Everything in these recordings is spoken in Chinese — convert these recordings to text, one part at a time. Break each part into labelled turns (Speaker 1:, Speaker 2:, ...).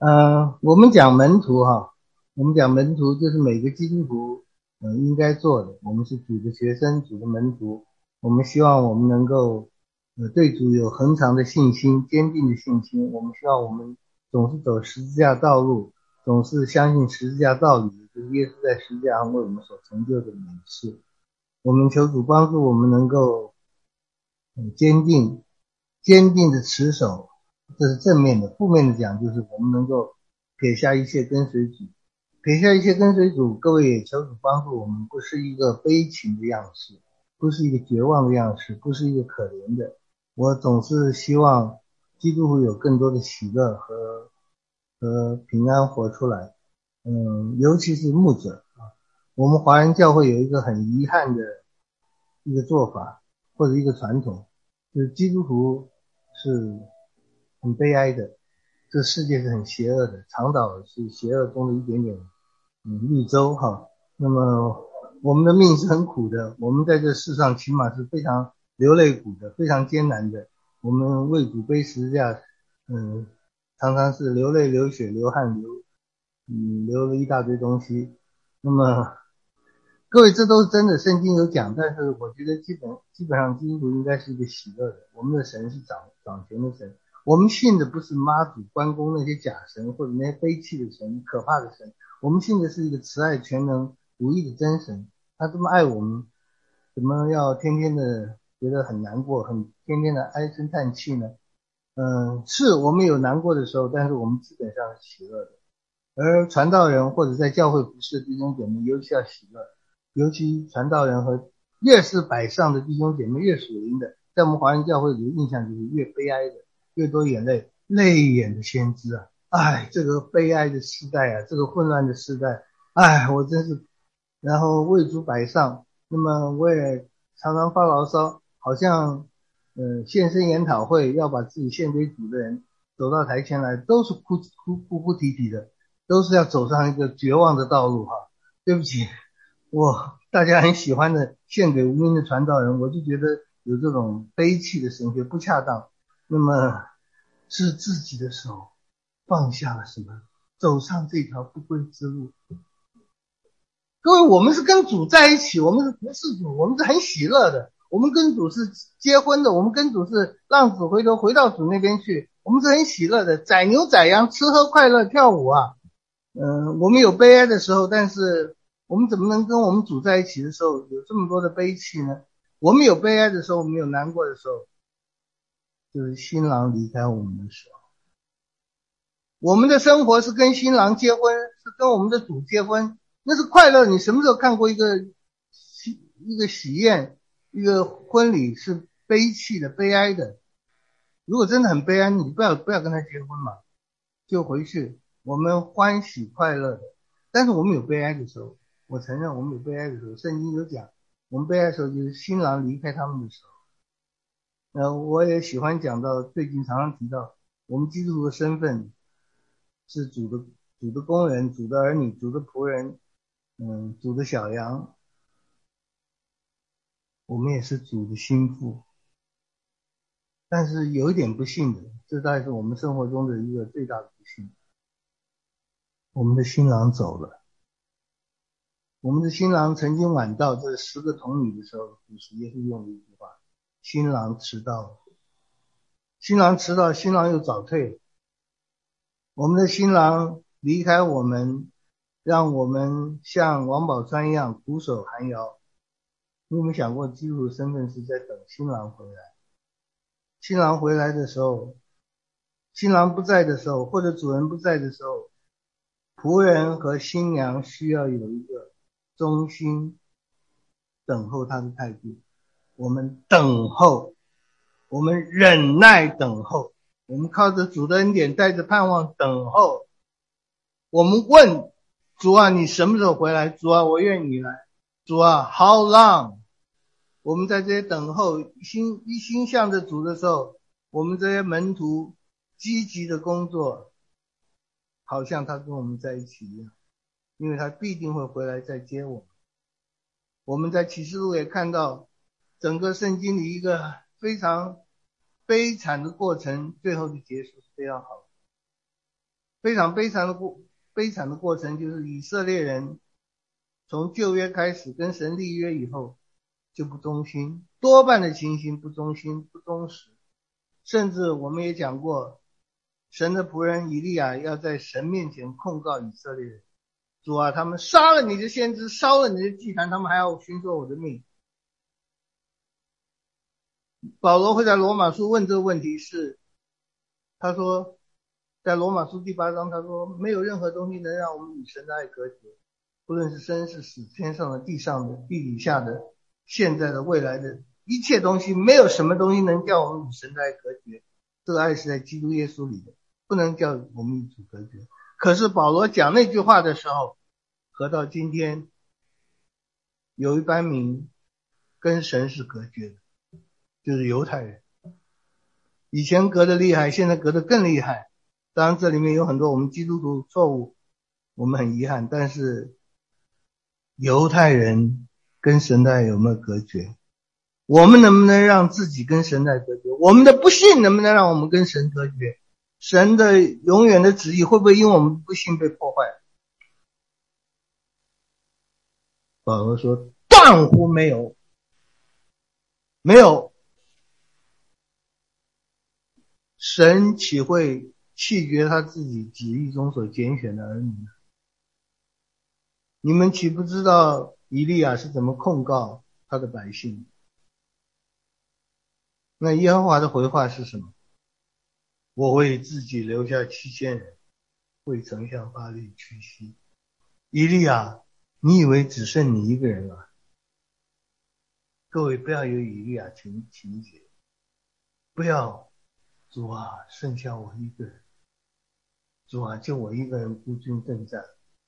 Speaker 1: 我们讲门徒哈，我们讲门徒就是每个基督徒应该做的。我们是主的学生，主的门徒。我们希望我们能够对主有恒长的信心，坚定的信心。我们希望我们总是走十字架道路，总是相信十字架道理，就是耶稣在十字架上为我们所成就的美事。我们求主帮助我们能够坚定的持守，这是正面的。负面的讲就是我们能够撇下一切跟随主，撇下一切跟随主。各位也求主帮助我们，不是一个悲情的样式，不是一个绝望的样式，不是一个可怜的。我总是希望基督徒有更多的喜乐和平安活出来。尤其是牧者啊，我们华人教会有一个很遗憾的一个做法或者一个传统，就是基督徒是很悲哀的，这世界是很邪恶的，长岛是邪恶中的一点点绿洲哈。那么我们的命是很苦的，我们在这世上起码是非常流泪苦的，非常艰难的。我们为主背十字架，常常是流泪流血流汗流了一大堆东西。那么各位，这都是真的，圣经有讲，但是我觉得基本上基督徒应该是一个喜乐的。我们的神是掌权的神，我们信的不是妈祖、关公那些假神或者那些悲泣的神、可怕的神，我们信的是一个慈爱、全能、独一的真神。他这么爱我们，怎么要天天的觉得很难过，天天的唉声叹气呢？是我们有难过的时候，但是我们基本上是喜乐的。而传道人或者在教会服侍的弟兄姐妹，尤其要喜乐。尤其传道人和越是摆上的弟兄姐妹，越属灵的，在我们华人教会里的印象就是越悲哀的，越多眼泪，泪眼的先知啊！哎，这个悲哀的时代啊，这个混乱的时代，哎，我真是，然后为主摆上。那么我也常常发牢骚，好像献身研讨会要把自己献给主的人走到台前来，都是哭啼啼的，都是要走上一个绝望的道路哈。对不起，大家很喜欢的献给无名的传道人，我就觉得有这种悲泣的神学不恰当。那么是自己的手放下了什么，走上这条不归之路。各位，我们是跟主在一起，我们是服侍主，我们是很喜乐的，我们跟主是结婚的，我们跟主是浪子回头回到主那边去，我们是很喜乐的，宰牛宰羊，吃喝快乐跳舞啊。我们有悲哀的时候，但是我们怎么能跟我们主在一起的时候有这么多的悲戚呢？我们有悲哀的时候，我们有难过的时候，就是新郎离开我们的时候。我们的生活是跟新郎结婚，是跟我们的主结婚，那是快乐。你什么时候看过一个喜宴，一个婚礼是悲戚的、悲哀的？如果真的很悲哀，你不要跟他结婚嘛，就回去。我们欢喜快乐的，但是我们有悲哀的时候，我承认我们有悲哀的时候，圣经有讲，我们悲哀的时候就是新郎离开他们的时候。我也喜欢讲到，最近常常提到，我们基督徒的身份是主的工人、主的儿女、主的仆人，主的小羊，我们也是主的心腹。但是有一点不幸的，这大概是我们生活中的一个最大的不幸，我们的新郎走了。我们的新郎曾经晚到，这10个童女的时候，主耶稣用的一句话：新郎迟到了。新郎迟到，新郎又早退了。我们的新郎离开我们，让我们像王宝钏一样苦守寒窑。你有没有想过，基督的身份是在等新郎回来？新郎回来的时候，新郎不在的时候，或者主人不在的时候，仆人和新娘需要有一个忠心等候他的态度。我们等候，我们忍耐等候，我们靠着主的恩典，带着盼望等候。我们问主啊，你什么时候回来？主啊，我愿你来。主啊 how long？ 我们在这些等候一心向着主的时候，我们这些门徒积极的工作，好像他跟我们在一起一样，因为他必定会回来再接我们。我们在启示录也看到整个圣经里一个非常悲惨的过程，最后的结束是非常好的。 非常悲惨的过程，就是以色列人从旧约开始跟神立约以后就不忠心，多半的情形不忠心不忠实，甚至我们也讲过，神的仆人以利亚要在神面前控告以色列人，主啊，他们杀了你的先知，烧了你的祭坛，他们还要寻索我的命。保罗会在罗马书问这个问题是，他说在罗马书第8章，他说没有任何东西能让我们与神的爱隔绝，不论是生是死，天上的地上的地底下的现在的未来的一切东西，没有什么东西能叫我们与神的爱隔绝，这个爱是在基督耶稣里的，不能叫我们与主隔绝。可是保罗讲那句话的时候，和到今天有一班民跟神是隔绝的，就是犹太人，以前隔得厉害，现在隔得更厉害。当然这里面有很多我们基督徒错误，我们很遗憾，但是犹太人跟神的爱有没有隔绝？我们能不能让自己跟神的爱隔绝？我们的不信能不能让我们跟神隔绝？神的永远的旨意会不会因为我们不信被破坏？保罗说断乎没有，没有。神岂会弃绝他自己旨意中所拣选的儿女呢？你们岂不知道以利亚是怎么控告他的百姓？那耶和华的回话是什么？我为自己留下7000人，为丞相巴力屈膝。以利亚，你以为只剩你一个人了？各位不要有以利亚情节，不要主啊，剩下我一个人，主啊，就我一个人孤军奋战。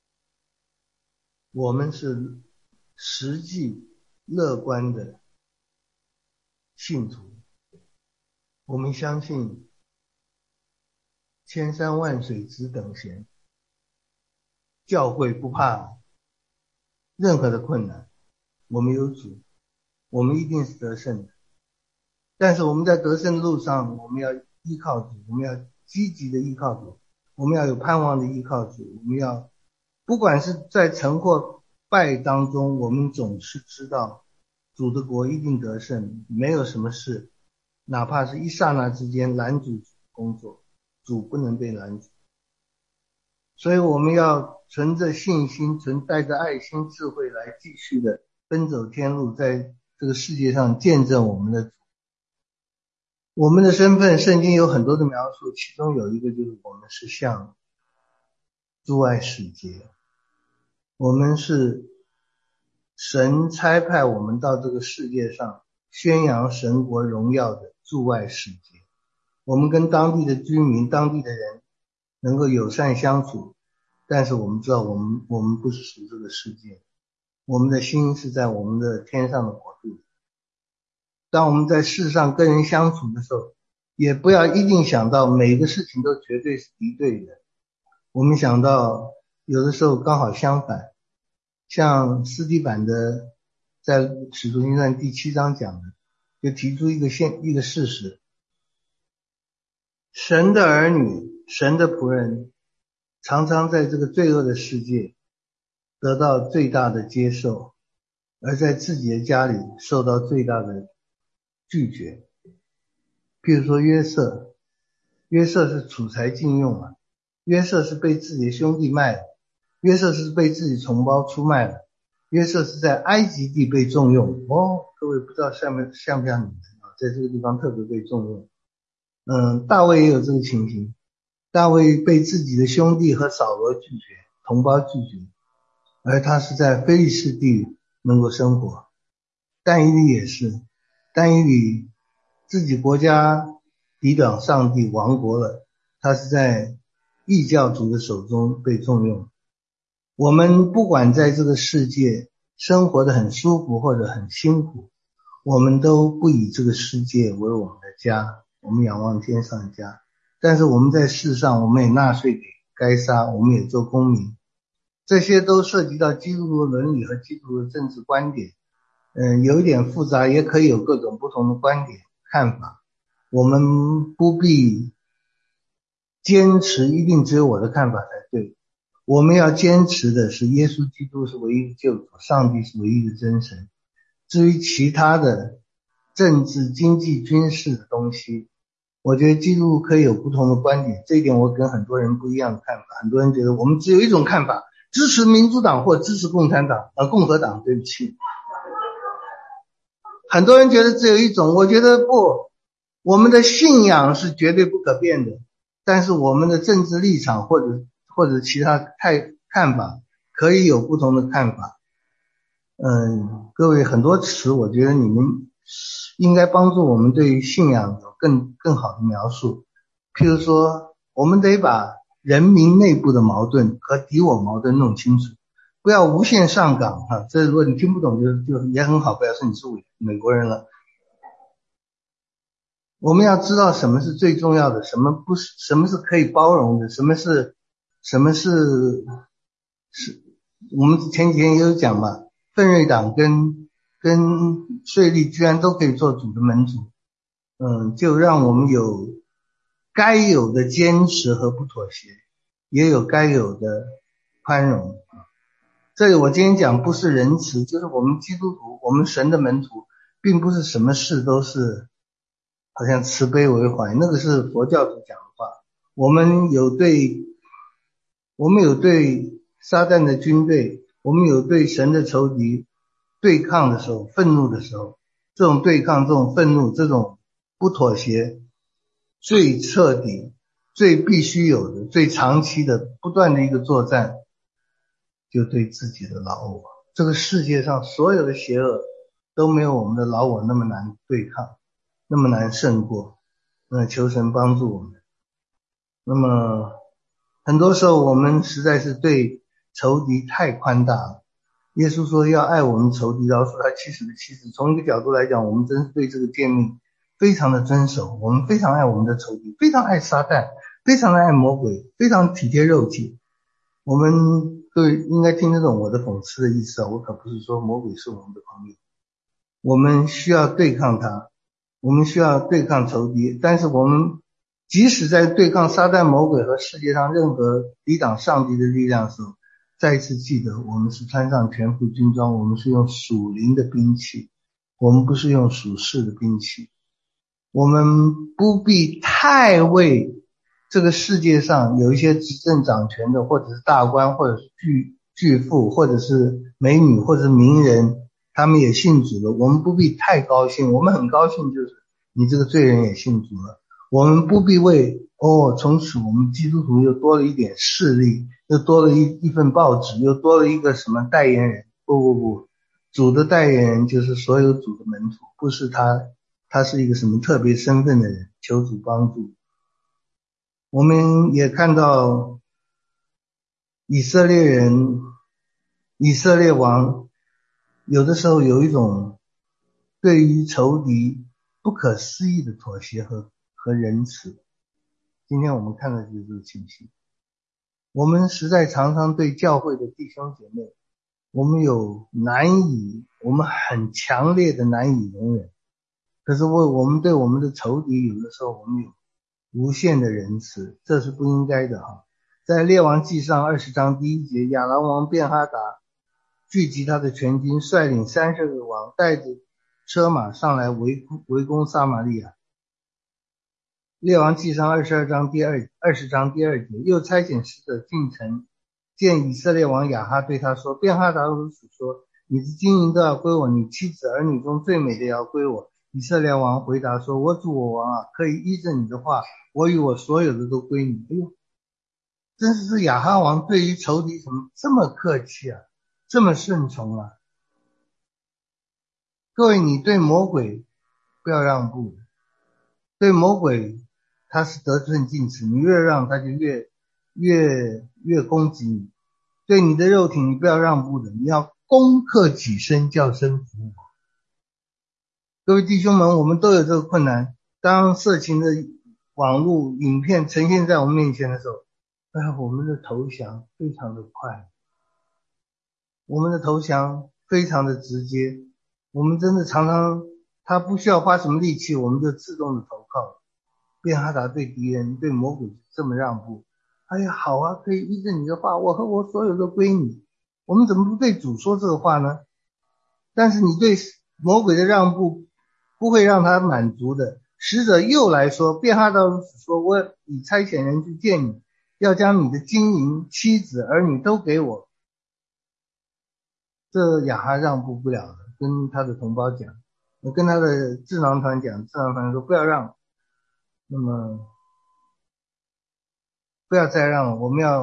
Speaker 1: 我们是实际乐观的信徒，我们相信千山万水只等闲，教会不怕任何的困难，我们有主，我们一定是得胜的。但是我们在得胜的路上，我们要依靠主，我们要积极的依靠主，我们要有盼望的依靠主，我们要不管是在成或败当中，我们总是知道主的国一定得胜，没有什么事哪怕是一刹那之间拦阻主工作，主不能被拦阻。所以我们要存着信心，带着爱心智慧来继续的奔走天路，在这个世界上见证我们的主。我们的身份圣经有很多的描述，其中有一个就是我们是像诸外使节，我们是神差派我们到这个世界上宣扬神国荣耀的驻外使节。我们跟当地的居民当地的人能够友善相处，但是我们知道我们不是属这个世界，我们的心是在我们的天上的国度。当我们在世上跟人相处的时候，也不要一定想到每个事情都绝对是敌对的，我们想到有的时候刚好相反，像斯提反的在使徒行传第7章讲的，就提出一个事实，神的儿女，神的仆人常常在这个罪恶的世界得到最大的接受，而在自己的家里受到最大的拒绝。譬如说约瑟是储财禁用啊，约瑟是被自己的兄弟卖了，约瑟是被自己同胞出卖了，约瑟是在埃及地被重用。各位不知道像不像你们啊，在这个地方特别被重用。大卫也有这个情形，大卫被自己的兄弟和扫罗拒绝，同胞拒绝，而他是在非利士地能够生活。但以理也是，但以理自己国家抵挡上帝亡国了，他是在异教徒的手中被重用。我们不管在这个世界生活得很舒服或者很辛苦，我们都不以这个世界为我们的家，我们仰望天上的家。但是我们在世上，我们也纳税给该撒，我们也做公民，这些都涉及到基督徒的伦理和基督徒的政治观点。有一点复杂，也可以有各种不同的观点看法，我们不必坚持一定只有我的看法才对。我们要坚持的是耶稣基督是唯一的救主，上帝是唯一的真神。至于其他的政治、经济、军事的东西，我觉得基督可以有不同的观点，这一点我跟很多人不一样的看法。很多人觉得我们只有一种看法，支持民主党或支持共和党，对不起。很多人觉得只有一种，我觉得不，我们的信仰是绝对不可变的，但是我们的政治立场或者其他看法可以有不同的看法。各位很多词，我觉得你们应该帮助我们对于信仰有更好的描述。譬如说，我们得把人民内部的矛盾和敌我矛盾弄清楚，不要无限上纲哈。这如果你听不懂就也很好，不要说你是美国人了。我们要知道什么是最重要的，什么不是，什么是可以包容的，什么是我们前几天也有讲嘛，奋锐党跟税吏居然都可以做主的门徒，就让我们有该有的坚持和不妥协，也有该有的宽容。这里我今天讲不是仁慈，就是我们基督徒，我们神的门徒，并不是什么事都是好像慈悲为怀，那个是佛教徒讲的话。我们有对撒旦的军队，我们有对神的仇敌对抗的时候，愤怒的时候，这种对抗，这种愤怒，这种不妥协，最彻底、最必须有的、最长期的不断的一个作战，就对自己的老我。这个世界上所有的邪恶都没有我们的老我那么难对抗，那么难胜过。求神帮助我们。那么很多时候我们实在是对仇敌太宽大了。耶稣说要爱我们仇敌，饶恕他70的70。从一个角度来讲，我们真是对这个诫命非常的遵守，我们非常爱我们的仇敌，非常爱撒旦，非常的爱魔鬼，非常体贴肉体。我们各位应该听得懂我的讽刺的意思啊，我可不是说魔鬼是我们的朋友。我们需要对抗他，我们需要对抗仇敌，但是我们即使在对抗撒旦魔鬼和世界上任何抵挡上帝的力量的时候，再一次记得我们是穿上全副军装，我们是用属灵的兵器，我们不是用属世的兵器。我们不必太为这个世界上有一些执政掌权的，或者是大官，或者是巨富，或者是美女，或者是名人，他们也信主了，我们不必太高兴。我们很高兴就是你这个罪人也信主了。我们不必为从此我们基督徒又多了一点势力，又多了一份报纸，又多了一个什么代言人。不，主的代言人就是所有主的门徒，不是他是一个什么特别身份的人。求主帮助。我们也看到以色列王有的时候有一种对于仇敌不可思议的妥协和仁慈。今天我们看到就是这个情形。我们实在常常对教会的弟兄姐妹，我们很强烈的难以容忍，可是我们对我们的仇敌有的时候我们有无限的仁慈，这是不应该的啊。在列王记上20章第1节，亚兰王便哈达聚集他的全军，率领30个王，带着车马上来围攻撒玛利亚。列王记上20章第2节，又差遣使者进城，见以色列王亚哈，对他说，便哈达如此说，你的金银都要归我，你妻子儿女中最美的也要归我。以色列王回答说，我主我王啊，可以依着你的话，我与我所有的都归你。哎呦，真是亚哈王对于仇敌怎么这么客气啊，这么顺从啊。各位，你对魔鬼不要让步，对魔鬼他是得寸进尺，你越让他就越攻击你。对你的肉体你不要让步的，你要攻克己身，叫身服我。各位弟兄们，我们都有这个困难。当色情的网络影片呈现在我们面前的时候，我们的投降非常的快，我们的投降非常的直接，我们真的常常他不需要花什么力气，我们就自动的投靠。 便哈达对敌人对魔鬼这么让步，哎呀好啊，可以依着你的话，我和我所有都归你，我们怎么不对主说这个话呢？但是你对魔鬼的让步不会让他满足的。使者又来说，便哈达如此说，我已差遣人去见你，要将你的金银妻子儿女都给我。这亚哈让步不了了，跟他的同胞讲，跟他的智囊团讲，智囊团说不要让，那么不要再让了，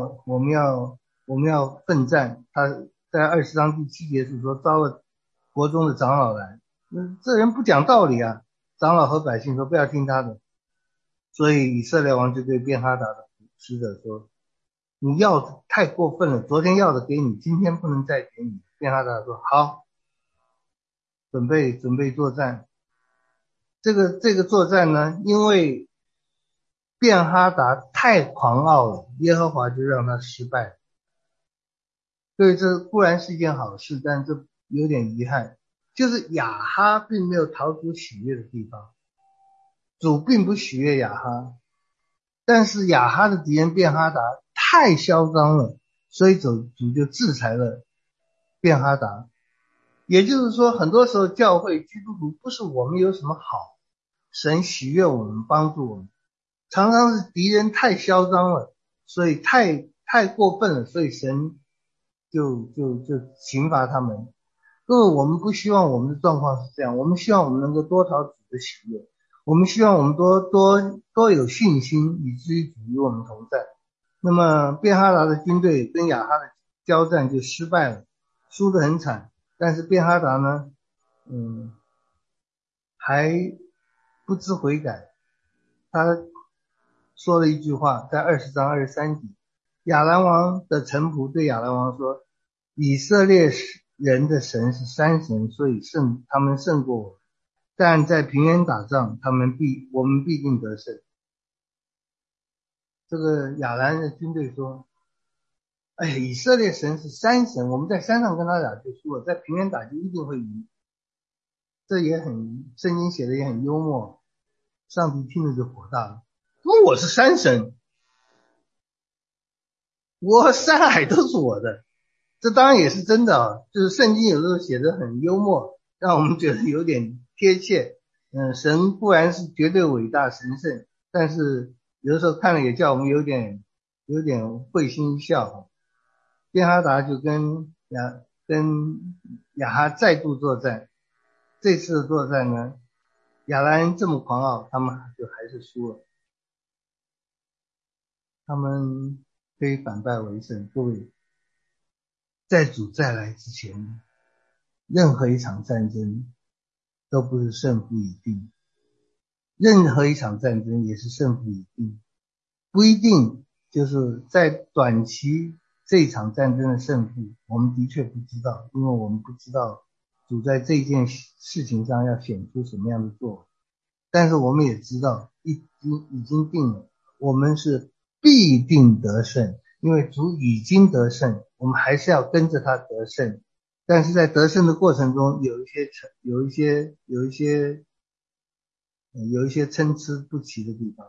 Speaker 1: 我们要奋战。他在20章第7节是说，招了国中的长老来，这人不讲道理啊！长老和百姓说不要听他的，所以以色列王就对便哈达的使者说，你要的太过分了，昨天要的给你，今天不能再给你。便哈达说好，准备作战。这个作战呢，因为便哈达太狂傲了，耶和华就让他失败了。所以这固然是一件好事，但这有点遗憾，就是亚哈并没有逃出喜悦的地方，主并不喜悦亚哈，但是亚哈的敌人便哈达太嚣张了，所以主就制裁了便哈达。也就是说，很多时候教会基督徒不是我们有什么好，神喜悦我们，帮助我们，常常是敌人太嚣张了，所以太过分了，所以神就刑罚他们。各位，我们不希望我们的状况是这样，我们希望我们能够多讨主的喜悦，我们希望我们多有信心，以至于主与我们同在。那么便哈达的军队跟亚哈的交战就失败了，输得很惨。但是便哈达呢，还不知悔改，他说了一句话，在20章23节，亚兰王的臣仆对亚兰王说，以色列人的神是三神，所以他们胜过我们，但在平原打仗，我们必定得胜。这个亚兰的军队说，哎呀，以色列神是三神，我们在山上跟他打就输了，在平原打就一定会赢。这也圣经写的也很幽默，上帝听了就火大了，说我是山神，我山海都是我的。这当然也是真的啊，就是圣经有时候写的很幽默，让我们觉得有点贴切。神固然是绝对伟大神圣，但是有的时候看了也叫我们有点会心一笑。便哈达就跟亚哈再度作战，这次的作战呢，亚兰人这么狂傲，他们就还是输了，他们可以反败为胜。各位，在主再来之前，任何一场战争都不是胜负已定，任何一场战争也是胜负已定，不一定就是在短期这一场战争的胜负，我们的确不知道，因为我们不知道主在这件事情上要显出什么样的作为。但是我们也知道已经定了，我们是必定得胜，因为主已经得胜，我们还是要跟着他得胜。但是在得胜的过程中，有一些参差不齐的地方。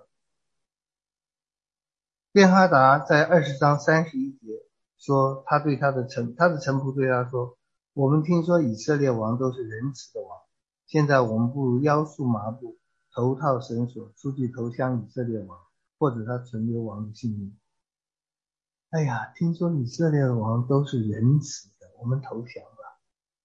Speaker 1: 便哈达在20章31节说，他的臣仆对他说，我们听说以色列王都是仁慈的王，现在我们不如腰束麻布，头套绳索，出去投降以色列王，或者他存留王的性命。哎呀，听说以色列王都是仁慈的，我们投降吧，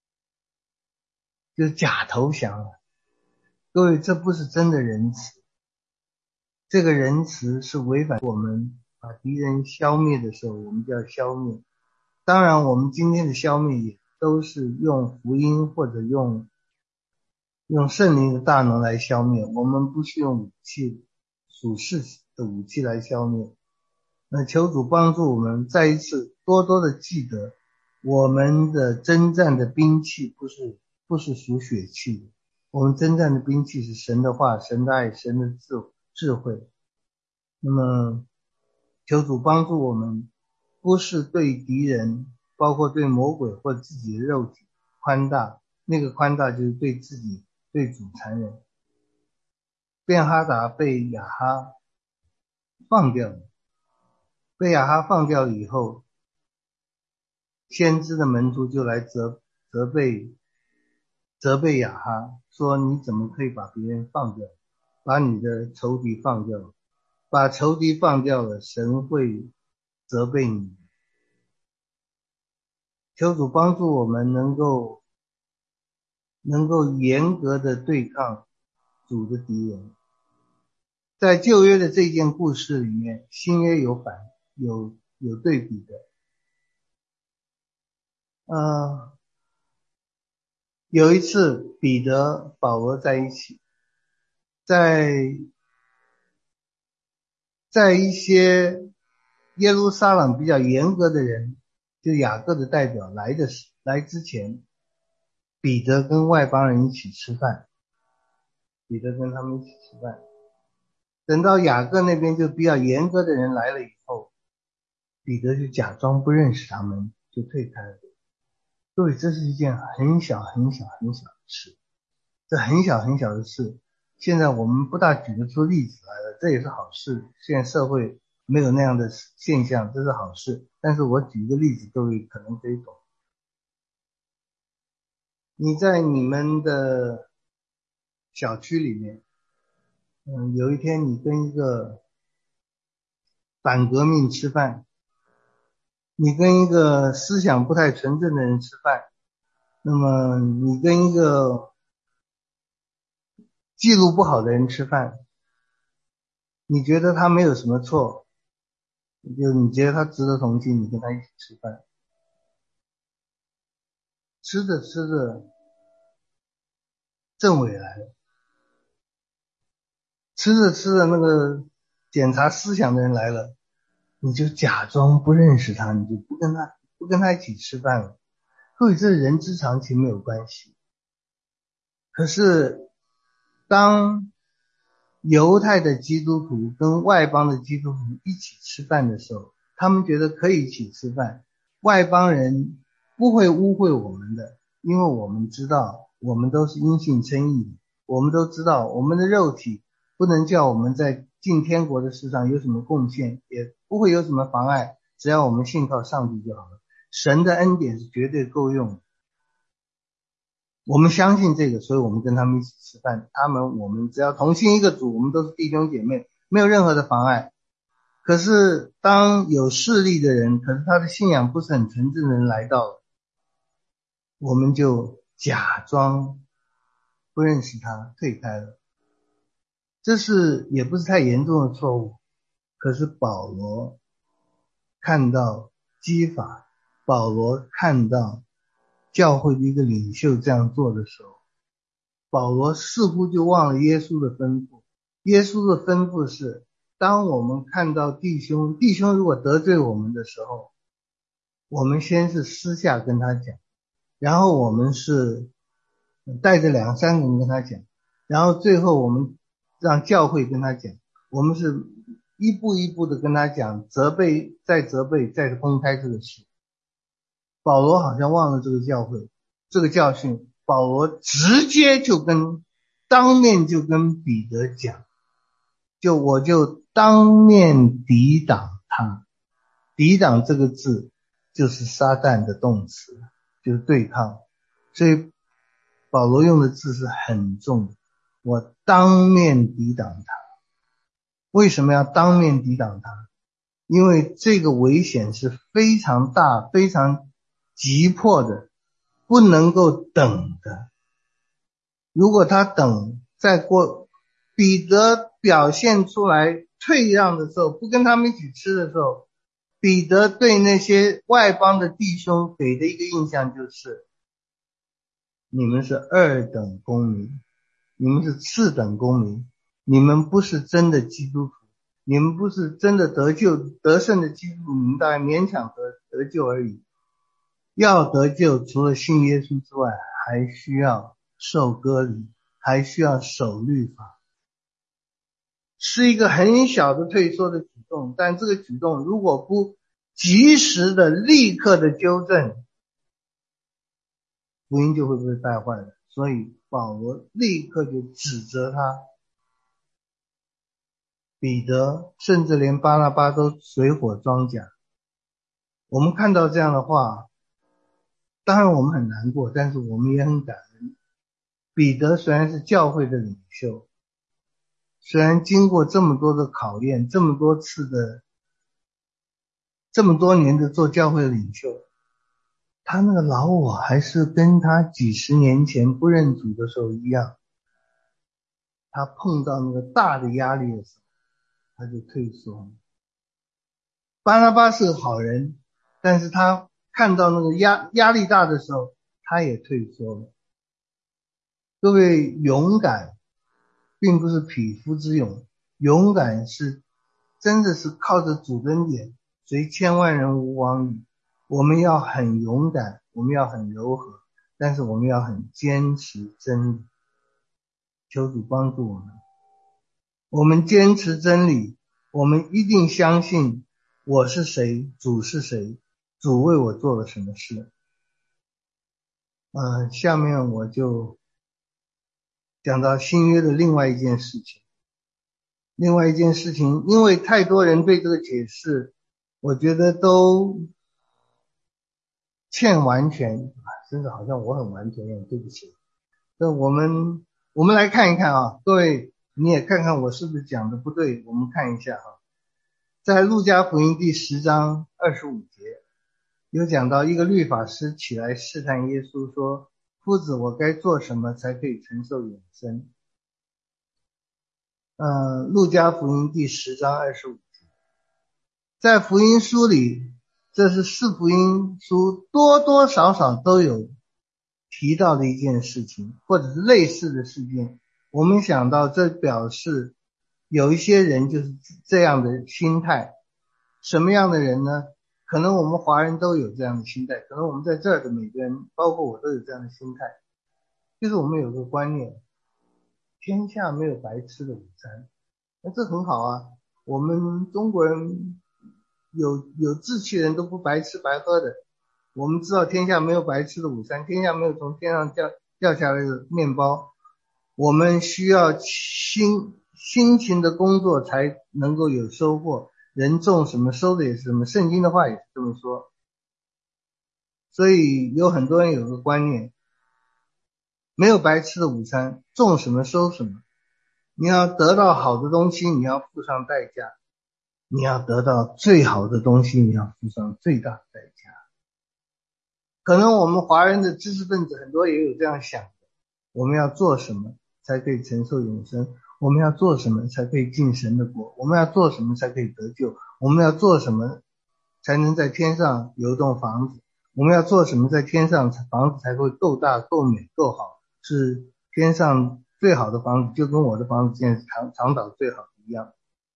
Speaker 1: 就是假投降了。各位，这不是真的仁慈，这个仁慈是违反我们把敌人消灭的时候，我们就要消灭。当然我们今天的消灭也都是用福音或者用圣灵的大能来消灭，我们不是用武器属世的武器来消灭。那求主帮助我们再一次多多的记得，我们的征战的兵器不是属血气的，我们征战的兵器是神的话、神的爱、神的智慧。那么求主帮助我们，不是对敌人，包括对魔鬼或自己的肉体宽大，那个宽大就是对自己对主残忍。 便哈达被亚哈放掉了。被亚哈放掉了以后，先知的门徒就来责备亚哈，说你怎么可以把别人放掉，把你的仇敌放掉，把仇敌放掉了，神会责备你。求主帮助我们能够严格的对抗主的敌人。在旧约的这件故事里面，新约有对比的。有一次彼得保罗在一起，在一些耶路撒冷比较严格的人，就雅各的代表来之前，彼得跟外邦人一起吃饭，彼得跟他们一起吃饭。等到雅各那边就比较严格的人来了以后，彼得就假装不认识他们，就退开了。所以这是一件很小的事，这很小的事，现在我们不大举得出例子来了，这也是好事。现在社会没有那样的现象，这是好事。但是我举一个例子，各位可能可以懂。你在你们的小区里面，有一天你跟一个反革命吃饭，你跟一个思想不太纯正的人吃饭，那么你跟一个记录不好的人吃饭，你觉得他没有什么错，你觉得他值得同情，你跟他一起吃饭。吃着政委来了，吃着那个检查思想的人来了，你就假装不认识他，你就不跟他一起吃饭了。所以这人之常情，没有关系。可是当犹太的基督徒跟外邦的基督徒一起吃饭的时候，他们觉得可以一起吃饭，外邦人不会污秽我们的，因为我们知道我们都是因信称义的，我们都知道我们的肉体不能叫我们在进天国的事上有什么贡献，也不会有什么妨碍，只要我们信靠上帝就好了。神的恩典是绝对够用的，我们相信这个，所以我们跟他们一起吃饭，我们只要同心一个主，我们都是弟兄姐妹，没有任何的妨碍。可是当有势力的人，可是他的信仰不是很纯正的人来到了，我们就假装不认识他，退开了。这也不是太严重的错误。可是保罗看到基法，保罗看到教会的一个领袖这样做的时候，保罗似乎就忘了耶稣的吩咐。耶稣的吩咐是，当我们看到弟兄如果得罪我们的时候，我们先是私下跟他讲，然后我们是带着2、3个人跟他讲，然后最后我们让教会跟他讲，我们是一步一步的跟他讲，责备，再公开这个事。保罗好像忘了这个教训，保罗直接当面就跟彼得讲，我就当面抵挡他。抵挡这个字就是撒旦的动词，就是对抗，所以保罗用的字是很重的，我当面抵挡他。为什么要当面抵挡他？因为这个危险是非常大、非常急迫的，不能够等的。如果他彼得表现出来退让的时候，不跟他们一起吃的时候，彼得对那些外邦的弟兄给的一个印象就是，你们是2等公民，你们是次等公民，你们不是真的基督徒，你们不是真的得救得胜的基督徒，你们大概勉强得救而已。要得救，除了信耶稣之外，还需要受割礼，还需要守律法。是一个很小的退缩的举动，但这个举动如果不及时的立刻的纠正，福音就会被败坏了。所以保罗立刻就指责他， 彼得，甚至连巴拿巴都水火装甲。我们看到这样的话，当然我们很难过，但是我们也很感恩。彼得虽然是教会的领袖，虽然经过这么多的考验，这么多年的做教会的领袖，他那个老我还是跟他几十年前不认主的时候一样，他碰到那个大的压力的时候，他就退缩。巴拿巴是个好人，但是他看到那个压力大的时候，他也退缩了。各位，勇敢并不是匹夫之勇，勇敢是真的是靠着主恩典，随千万人吾往矣。我们要很勇敢，我们要很柔和，但是我们要很坚持真理。求主帮助我们，我们坚持真理，我们一定相信我是谁，主是谁，主为我做了什么事。下面我就讲到新约的另外一件事情。因为太多人对这个解释，我觉得都欠完全，真的好像我很完全一样，对不起。那我们来看一看啊，各位你也看看我是不是讲的不对，我们看一下啊。在路加福音第10章25节有讲到一个律法师起来试探耶稣说，夫子，我该做什么才可以承受永生？路加福音第10章25节，在福音书里，这是4福音书多多少少都有提到的一件事情，或者是类似的事件。我们想到这表示有一些人就是这样的心态。什么样的人呢？可能我们华人都有这样的心态，可能我们在这儿的每个人，包括我都有这样的心态，就是我们有个观念，天下没有白吃的午餐。那这很好啊，我们中国人有志气的人都不白吃白喝的。我们知道天下没有白吃的午餐，天下没有从天上掉下来的面包，我们需要辛勤的工作才能够有收获，人种什么收的也是什么，圣经的话也是这么说。所以有很多人有个观念，没有白吃的午餐，种什么收什么。你要得到好的东西，你要付上代价，你要得到最好的东西，你要付上最大的代价。可能我们华人的知识分子很多也有这样想的，我们要做什么才可以承受永生？我们要做什么才可以进神的国？我们要做什么才可以得救？我们要做什么才能在天上有一栋房子？我们要做什么在天上房子才会够大、够美、够好？是天上最好的房子，就跟我的房子现在长岛最好的一样。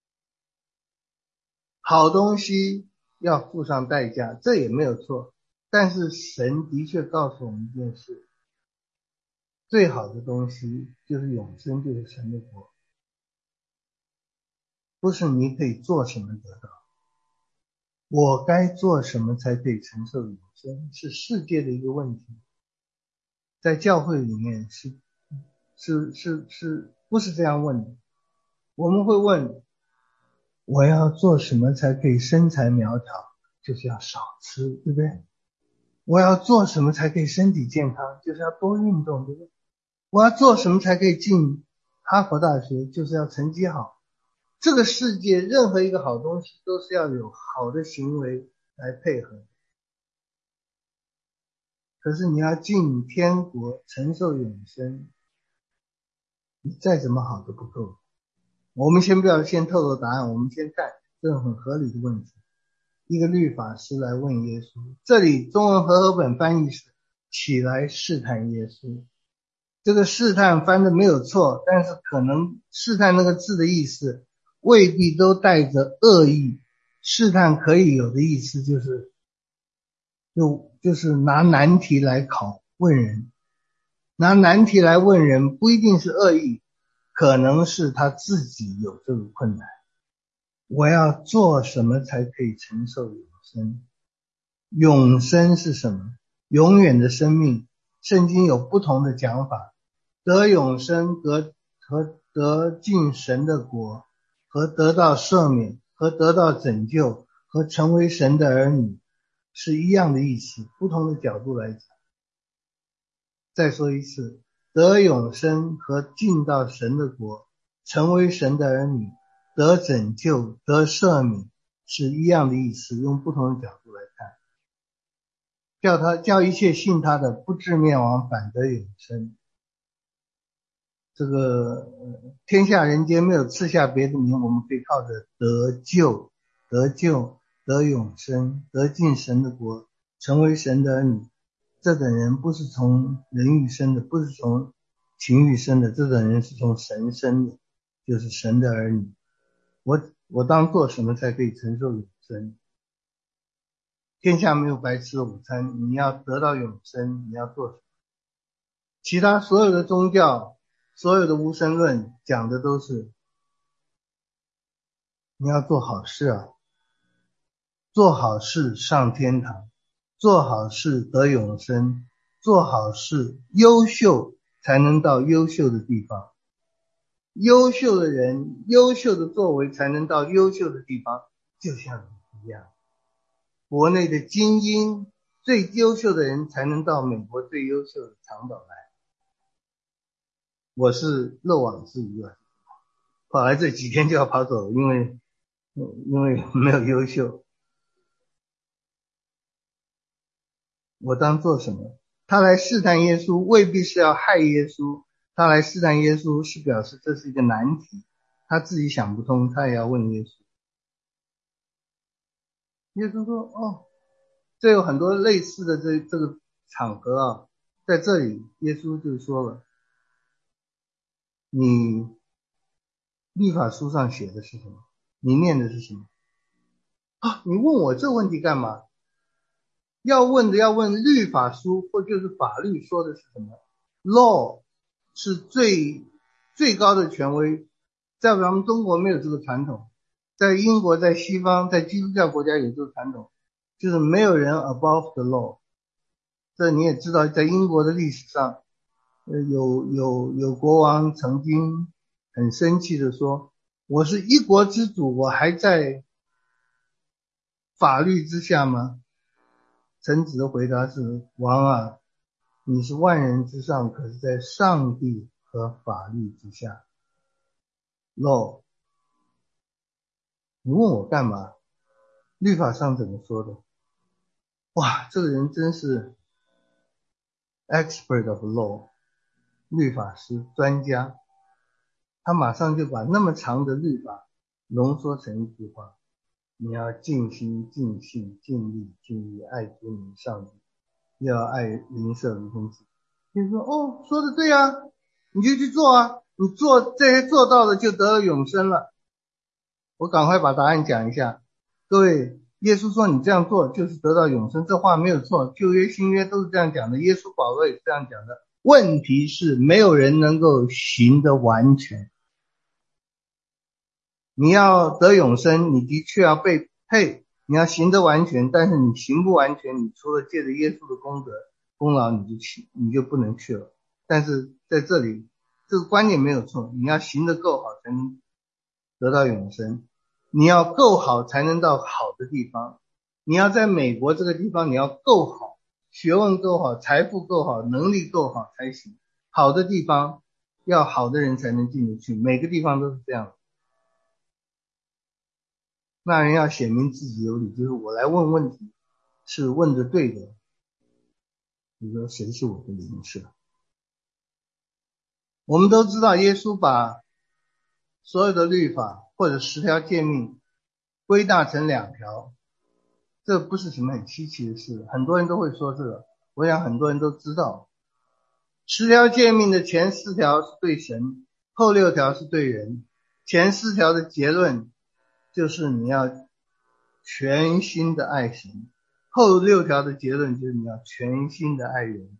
Speaker 1: 好东西要付上代价，这也没有错。但是神的确告诉我们一件事，最好的东西就是永生，就是神的国。不是你可以做什么得到，我该做什么才可以承受永生，是世界的一个问题。在教会里面不是这样问的。我们会问，我要做什么才可以身材苗条？就是要少吃，对不对？我要做什么才可以身体健康？就是要多运动，对不对？我要做什么才可以进哈佛大学？就是要成绩好。这个世界任何一个好东西都是要有好的行为来配合。可是你要进天国承受永生，你再怎么好都不够。我们先不要透露答案，我们先看这种很合理的问题。一个律法师来问耶稣，这里中文和合本翻译是起来试探耶稣。这个试探翻的没有错，但是可能试探那个字的意思未必都带着恶意。试探可以有的意思就是拿难题来问人，拿难题来问人不一定是恶意，可能是他自己有这个困难。我要做什么才可以承受永生？永生是什么？永远的生命，圣经有不同的讲法，得永生和得进神的国和得到赦免和得到拯救和成为神的儿女是一样的意思，不同的角度来讲。再说一次，得永生和进到神的国，成为神的儿女，得拯救得赦免是一样的意思，用不同的角度来看。叫一切信他的不至灭亡，反得永生。这个天下人间没有赐下别的名，我们可以靠着得救得永生得进神的国，成为神的儿女。这等人不是从人欲生的，不是从情欲生的，这等人是从神生的，就是神的儿女。我当做什么才可以承受永生？天下没有白吃的午餐，你要得到永生，你要做什么？其他所有的宗教，所有的无神论讲的都是你要做好事啊，做好事上天堂，做好事得永生，做好事优秀才能到优秀的地方，优秀的人优秀的作为才能到优秀的地方，就像你一样，国内的精英最优秀的人才能到美国最优秀的长岛来。我是漏网之鱼啊，跑来这几天就要跑走，因为没有优秀。我当做什么？他来试探耶稣未必是要害耶稣，他来试探耶稣是表示这是一个难题，他自己想不通，他也要问耶稣。耶稣说这有很多类似的这个场合啊，在这里耶稣就说了，你律法书上写的是什么？你念的是什么？你问我这问题干嘛？要问律法书，或就是法律说的是什么？ Law 是最高的权威，在咱们中国没有这个传统，在英国在西方在基督教国家有这个传统，就是没有人 above the law。 这你也知道，在英国的历史上有国王曾经很生气的说，我是一国之主，我还在法律之下吗？臣子的回答是，王啊，你是万人之上，可是在上帝和法律之下。 Law， 你问我干嘛？律法上怎么说的？哇，这个人真是 expert of law， 律法师专家，他马上就把那么长的律法浓缩成一句话，你要尽心尽性尽力尽力爱主你上帝，又要爱邻舍如同自己。你说说的对啊，你就去做啊，你做这些做到了就得了永生了。我赶快把答案讲一下。各位，耶稣说你这样做就是得到永生，这话没有错，旧约新约都是这样讲的，耶稣保罗也是这样讲的。问题是没有人能够行得完全。你要得永生，你的确要被配，你要行得完全，但是你行不完全，你除了借着耶稣的功劳你就不能去了。但是在这里这个观念没有错，你要行得够好才能得到永生，你要够好才能到好的地方，你要在美国这个地方你要够好，学问够好，财富够好，能力够好才行。好的地方要好的人才能进得去，每个地方都是这样。那人要显明自己有理，就是我来问问题是问的对的。你说谁是我的邻舍？我们都知道耶稣把所有的律法或者10条诫命归纳成2条，这不是什么很稀奇的事，很多人都会说这个，我想很多人都知道。10条诫命的前4条是对神，后6条是对人。前4条的结论就是你要全心的爱神，后6条的结论就是你要全心的爱人。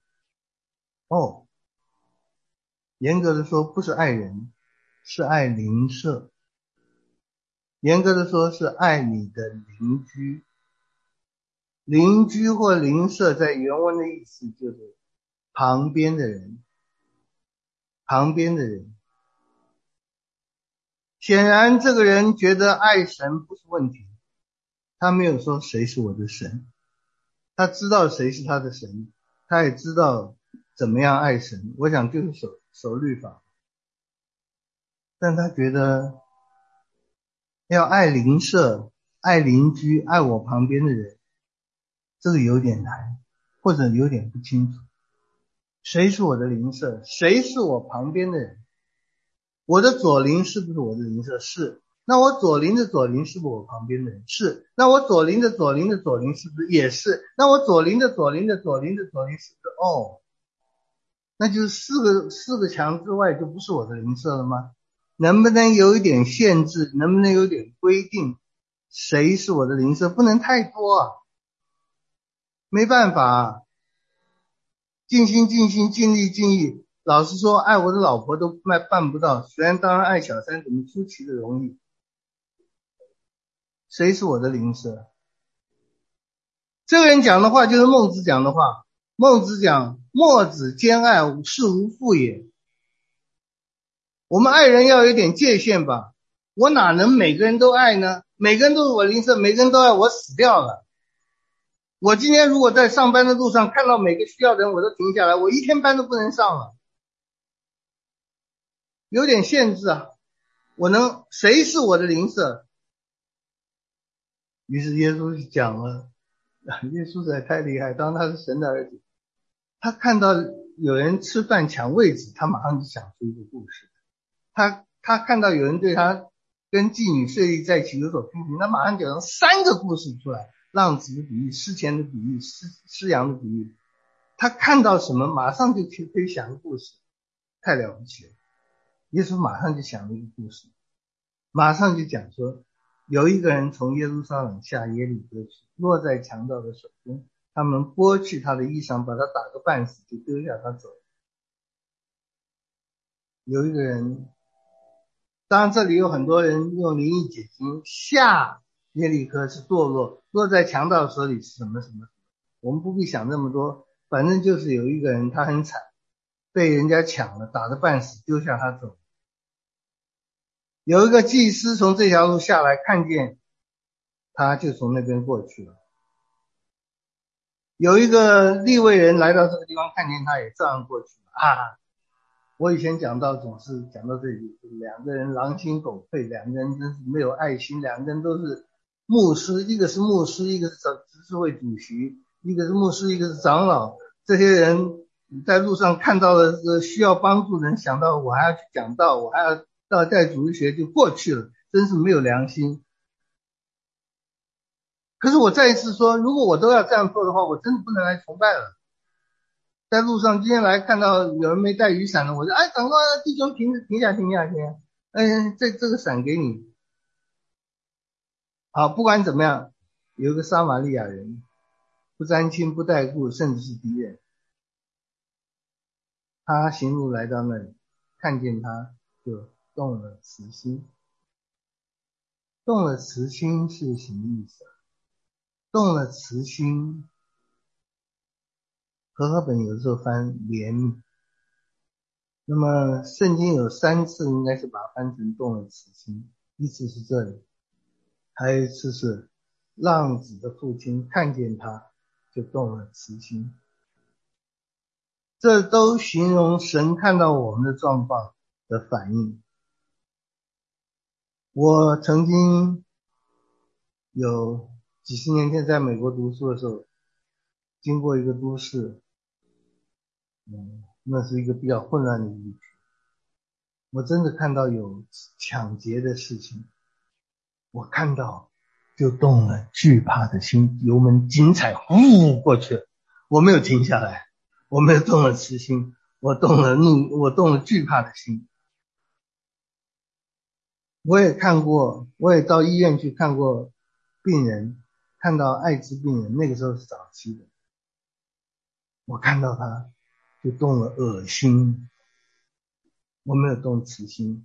Speaker 1: 严格的说不是爱人，是爱邻舍。严格的说是爱你的邻居。邻居或邻舍在原文的意思就是旁边的人。旁边的人。 显然这个人觉得爱神不是问题，他没有说谁是我的神，他知道谁是他的神，他也知道怎么样爱神，我想就是守律法。但他觉得要爱邻舍、爱邻居、爱我旁边的人，这个有点难，或者有点不清楚。谁是我的邻舍？谁是我旁边的人？我的左邻是不是我的邻舍？是。那我左邻的左邻是不是我旁边的人？是。那我左邻的左邻的左邻是不是也是？那我左邻的左邻的左邻的左邻是不是？哦，那就是四个墙之外就不是我的邻舍了吗？能不能有一点限制？能不能有点规定？谁是我的邻舍？不能太多啊，没办法啊，尽心尽心，尽力尽意。老实说，爱我的老婆都办不到，虽然当然爱小三怎么出奇的容易。谁是我的邻舍？这个人讲的话就是孟子讲的话。孟子讲墨子兼爱，是无父也。我们爱人要有点界限吧，我哪能每个人都爱呢？每个人都是我邻舍，每个人都爱我，死掉了。我今天如果在上班的路上看到每个需要的人，我都停下来，我一天班都不能上了。有点限制啊，谁是我的邻舍？于是耶稣就讲了，耶稣实在太厉害，当他是神的儿子，他看到有人吃饭抢位置，他马上就想出一个故事。他看到有人对他跟妓女睡立在一起有所批评，他马上讲3个故事出来，浪子的比喻、失钱的比喻、失羊的比喻。他看到什么马上就可以想个故事，太了不起了。耶稣马上就想了一个故事，马上就讲说，有一个人从耶路撒冷下耶利哥去，落在强盗的手中，他们剥去他的衣裳，把他打个半死，就丢下他走。有一个人，当然这里有很多人用灵异解经，下耶利哥是堕落，落在强盗手里是什么什么，我们不必想那么多，反正就是有一个人他很惨，被人家抢了，打得半死，丢下他走。有一个祭司从这条路下来，看见他就从那边过去了。有一个利未人来到这个地方，看见他也照样过去了啊。我以前讲到总是讲到这里，两个人狼心狗肺，两个人真是没有爱心，两个人都是牧师，一个是牧师，一个是执事会主席，一个是牧师，一个是长老。这些人在路上看到了需要帮助的人，想到我还要去讲道，我还要到带主日学就过去了，真是没有良心。可是我再一次说，如果我都要这样做的话，我真的不能来崇拜了。在路上今天来看到有人没带雨伞的，我就等会弟兄停下，这个伞给你。好，不管怎么样，有一个撒玛利亚人不沾亲不带故，甚至是敌人，他行路来到那里，看见他就动了慈心。动了慈心是什么意思？动了慈心，和合本有的时候翻怜悯，那么圣经有3次应该是把它翻成动了慈心，一次是这里，还有一次是浪子的父亲看见他就动了慈心。这都形容神看到我们的状况的反应。我曾经有几十年前在美国读书的时候，经过一个都市，那是一个比较混乱的地区，我真的看到有抢劫的事情，我看到就动了惧怕的心，油门紧踩，呼过去了。我没有停下来，我没有动了慈心，我动了惧怕的心。我也看过，我也到医院去看过病人，看到艾滋病人，那个时候是早期的，我看到他就动了恶心，我没有动慈心。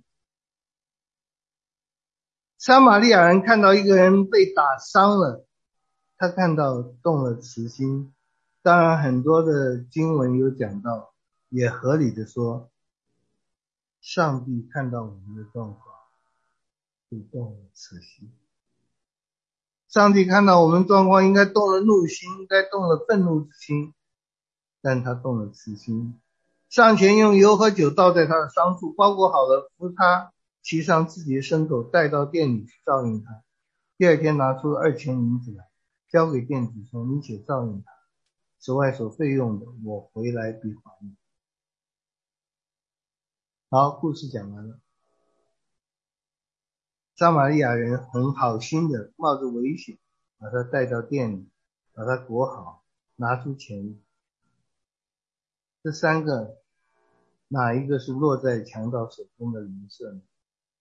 Speaker 1: 撒玛利亚人看到一个人被打伤了，他看到动了慈心。当然很多的经文有讲到，也合理的说，上帝看到我们的状况， 就动了慈心。上帝看到我们状况，应该动了怒心，应该动了愤怒之心，但他动了慈心，上前用油和酒倒在他的伤处，包裹好了，扶他骑上自己的牲口，带到店里去照应他。第二天拿出2钱银子来，交给店主说：“你且照应他，此外所费用的，我回来必还你。”好，故事讲完了。撒玛利亚人很好心的冒着危险把他带到店里，把他裹好，拿出钱。这3个哪一个是落在强盗手中的邻舍呢？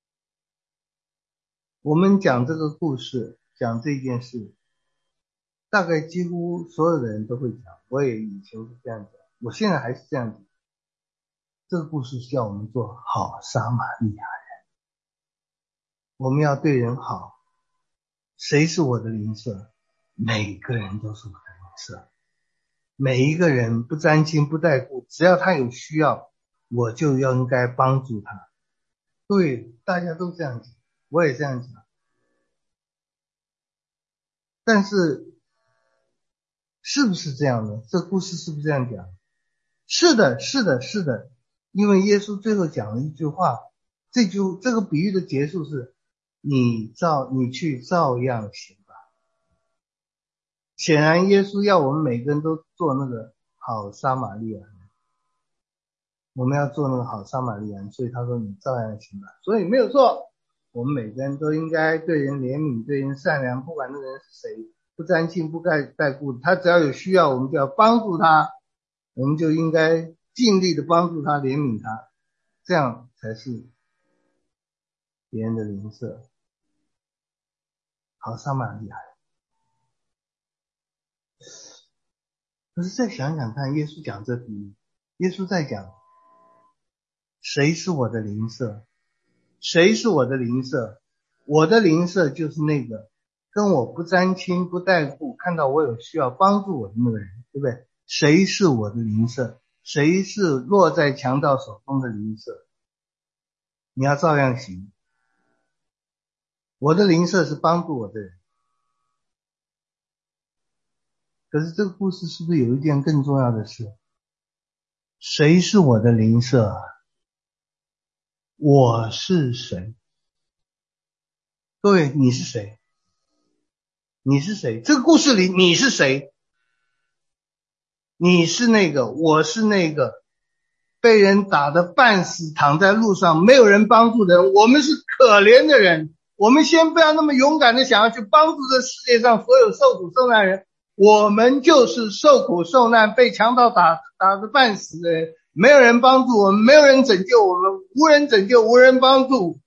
Speaker 1: 我们讲这个故事，讲这件事，大概几乎所有的人都会讲，我也以前是这样讲，我现在还是这样讲。这个故事是叫我们做好撒玛利亚人，我们要对人好。谁是我的邻舍？每个人都是我的邻舍，每一个人不沾亲不带故，只要他有需要，我就应该帮助他。对，大家都这样讲，我也这样讲。但是是不是这样的？这故事是不是这样讲？是的，是的，是的。因为耶稣最后讲了一句话，这个比喻的结束是你去照样行吧。显然耶稣要我们每个人都做那个好撒玛利亚人，我们要做那个好撒玛利亚人，所以他说你照样行吧。所以没有错，我们每个人都应该对人怜悯，对人善良，不管那个人是谁，不沾亲不带故，他只要有需要，我们就要帮助他，我们就应该尽力的帮助他，怜悯他，这样才是别人的邻舍，好撒玛利亚人。可是再想想看，耶稣讲这比喻，耶稣在讲谁是我的邻舍？谁是我的邻舍？我的邻舍就是那个跟我不沾亲不带故，看到我有需要帮助我的那个人，对不对？谁是我的邻舍？谁是落在强盗手中的邻舍？你要照样行。我的邻舍是帮助我的人。可是这个故事是不是有一件更重要的事？谁是我的邻舍？我是谁？各位，你是谁？你是谁？这个故事里你是谁？你是那个，我是那个被人打得半死躺在路上没有人帮助的人，我们是可怜的人。我们先不要那么勇敢的想要去帮助这世界上所有受苦受难人，我们就是受苦受难被强盗打得半死的人，没有人帮助我们，没有人拯救我们，无人拯救，无人帮助，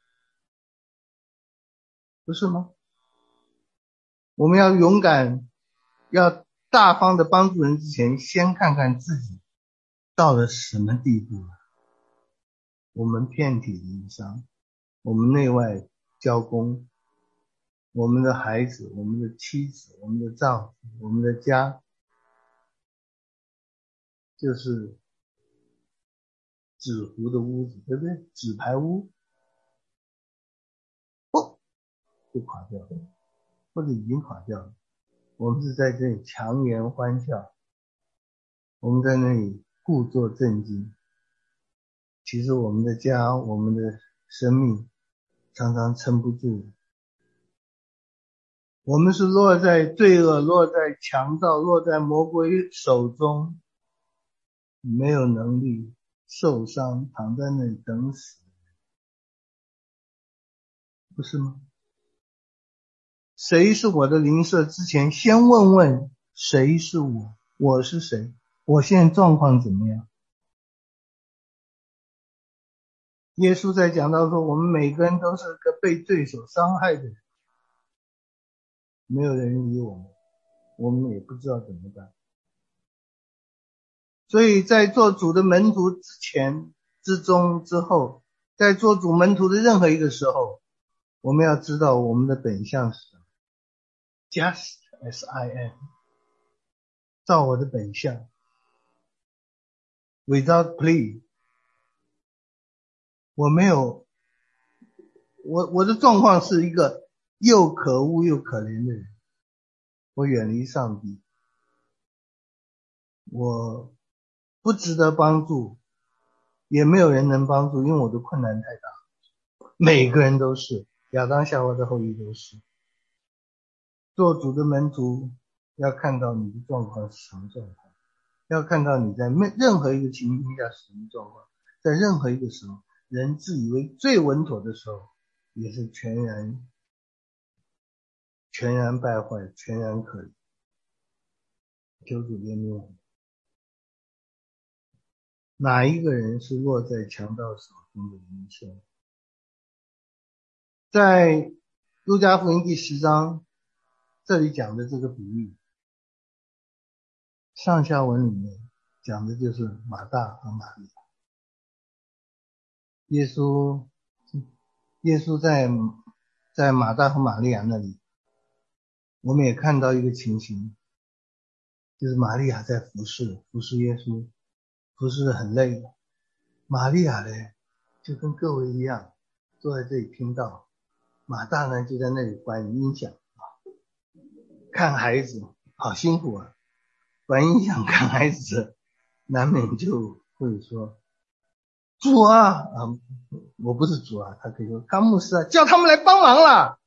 Speaker 1: 不是吗？我们要勇敢，要大方的帮助人之前，先看看自己到了什么地步了。我们遍体鳞伤，我们内外交工，我们的孩子，我们的妻子，我们的丈夫，我们的家，就是纸糊的屋子，对不对？纸牌屋，就垮掉了，或者已经垮掉了。我们是在这里强颜欢笑，我们在那里故作震惊。其实我们的家，我们的生命常常撑不住。我们是落在罪恶，落在强盗，落在魔鬼手中，没有能力，受伤，躺在那里等死，不是吗？谁是我的邻舍之前，先问问谁是我，我是谁，我现在状况怎么样？耶稣在讲到说，我们每个人都是个被罪所伤害的人，没有人理我们，我们也不知道怎么办。所以在做主的门徒之前、之中、之后，在做主门徒的任何一个时候，我们要知道我们的本相是什么。Just as I am， 照我的本相 ，without plea， 我没有我的状况是一个又可恶又可怜的人，我远离上帝，我不值得帮助，也没有人能帮助，因为我的困难太大。每个人都是，亚当夏娃的后裔都是。做主的门徒要看到你的状况是什么状况，要看到你在任何一个情境下是什么状况，在任何一个时候，人自以为最稳妥的时候，也是全然败坏，全然可怜。求主怜悯我们。哪一个人是落在强盗手中的人生？在路加福音第10章这里讲的这个比喻，上下文里面讲的就是马大和玛利亚。耶稣在马大和玛利亚那里，我们也看到一个情形，就是玛利亚在服侍耶稣，服侍得很累了。玛利亚呢，就跟各位一样，坐在这里听到。马大呢，就在那里管音响看孩子，好辛苦啊！管音响看孩子，难免就会说：“主啊，我不是主啊。”他可以说：“康牧师啊，叫他们来帮忙啦，